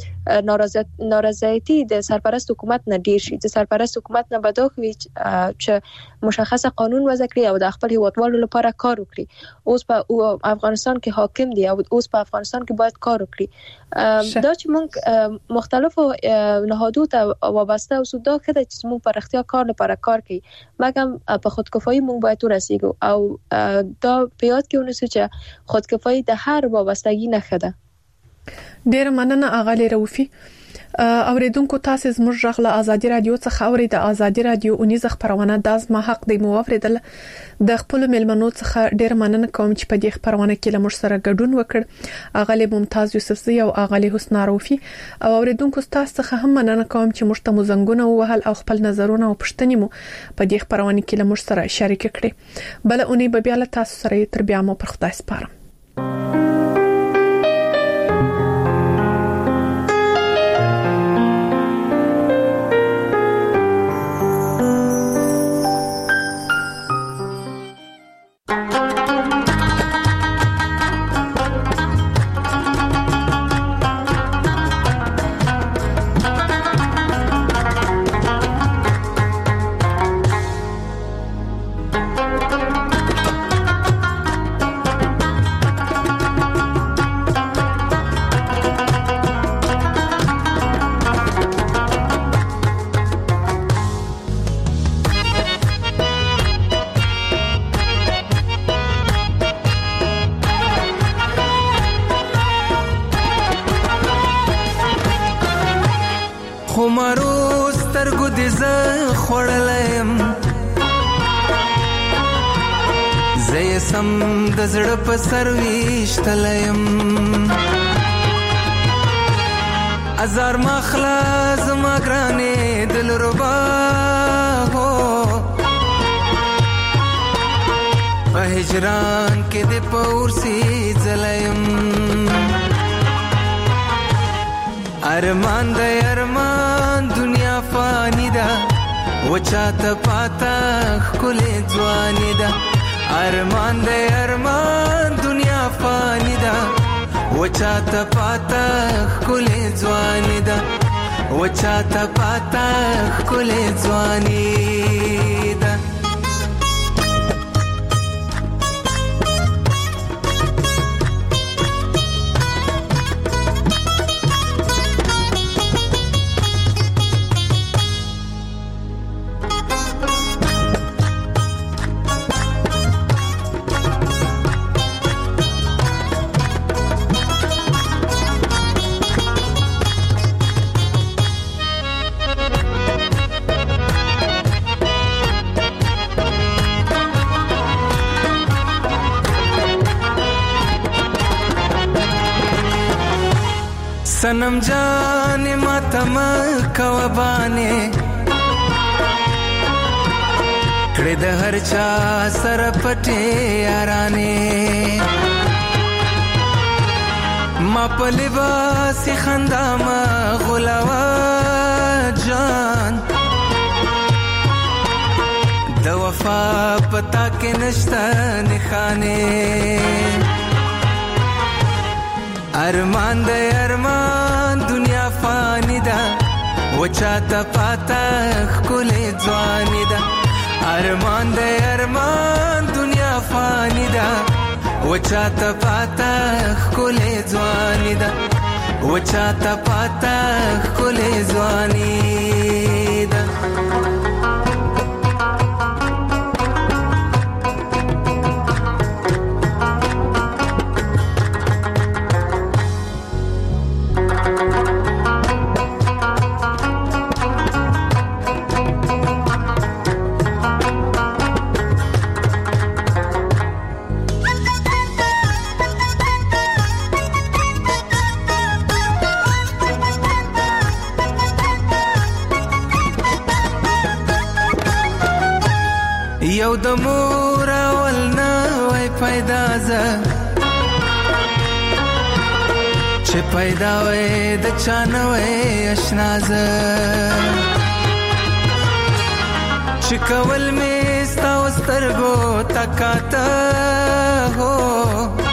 نارضایتي د سرپرست حکومت نه ډیر شي، د سرپرست حکومت نه به دا وي چې مشخصه قانون وضع کړي او د خپل هیوادوالو لپاره کار وکړي. اوس په افغانستان کې حاکم دي او اوس په افغانستان کې باید کار وکړي. دا چې موږ مختلفو نهادو ته وابسته اوسو دا ښه ده چې موږ پر اختیار کار لپاره کار کوي، مګر په خودکفایي موږ باید ورسیږو او دا په یاد کې ونیسو چې خودکفایي د هر وابستګي نښه ده.
ډیر مننه اغالی روفي. اوریدونکو تاسو زموږ ژغ له ازادي رادیو څخه اورید. ازادي رادیو اونیزه خبرونه د ازما حق دی مو اوریدل. د خپل ملمنو څخه ډیر مننه کوم چې په دې خبرونه کې لمر سره ګډون وکړ. اغالی ممتاز یوسفزی او اغالی حسنا روفي. او اوریدونکو تاسو څخه هم مننه کوم چې موږ ته مزنګونه وهل او خپل نظرونه او پوښتنې مو په دې خبرونه کې لمر سره شریک کړي. بل اونۍ به بیا له تاسو سره تر بیا مو پر خدای سپارم.
زړه په سرويش تلیم ازار مخلا زما ګرانې دل ربا هو په هجران کې د پورسي زلیم ارمان د ارمان دنیا فانی ده وچاته پاتا خلې ځواني ده ارمان د ارمان دنیا فانی ده وچاته پاتا خلې ځواني ده وچاته پاتا خلې ځواني ده सनम जाने मातम कवबाने कड़े द हर चा सर पटे याराने मा पलिबास खंदा मा गुलावा जान द वफा पता के नश्ता निखाने अरमान दे अरमान दुनिया फानी दा वचाता पाता खुले जवानी दा अरमान दे अरमान दुनिया फानी दा वचाता पाता खुले जवानी दा वचाता पाता खुले जवानी दा یو د مور اول نه وای پیدا ز چې پیدا وای د چانه وای آشنا ز چې کول می ستا وسترګو تکاته هو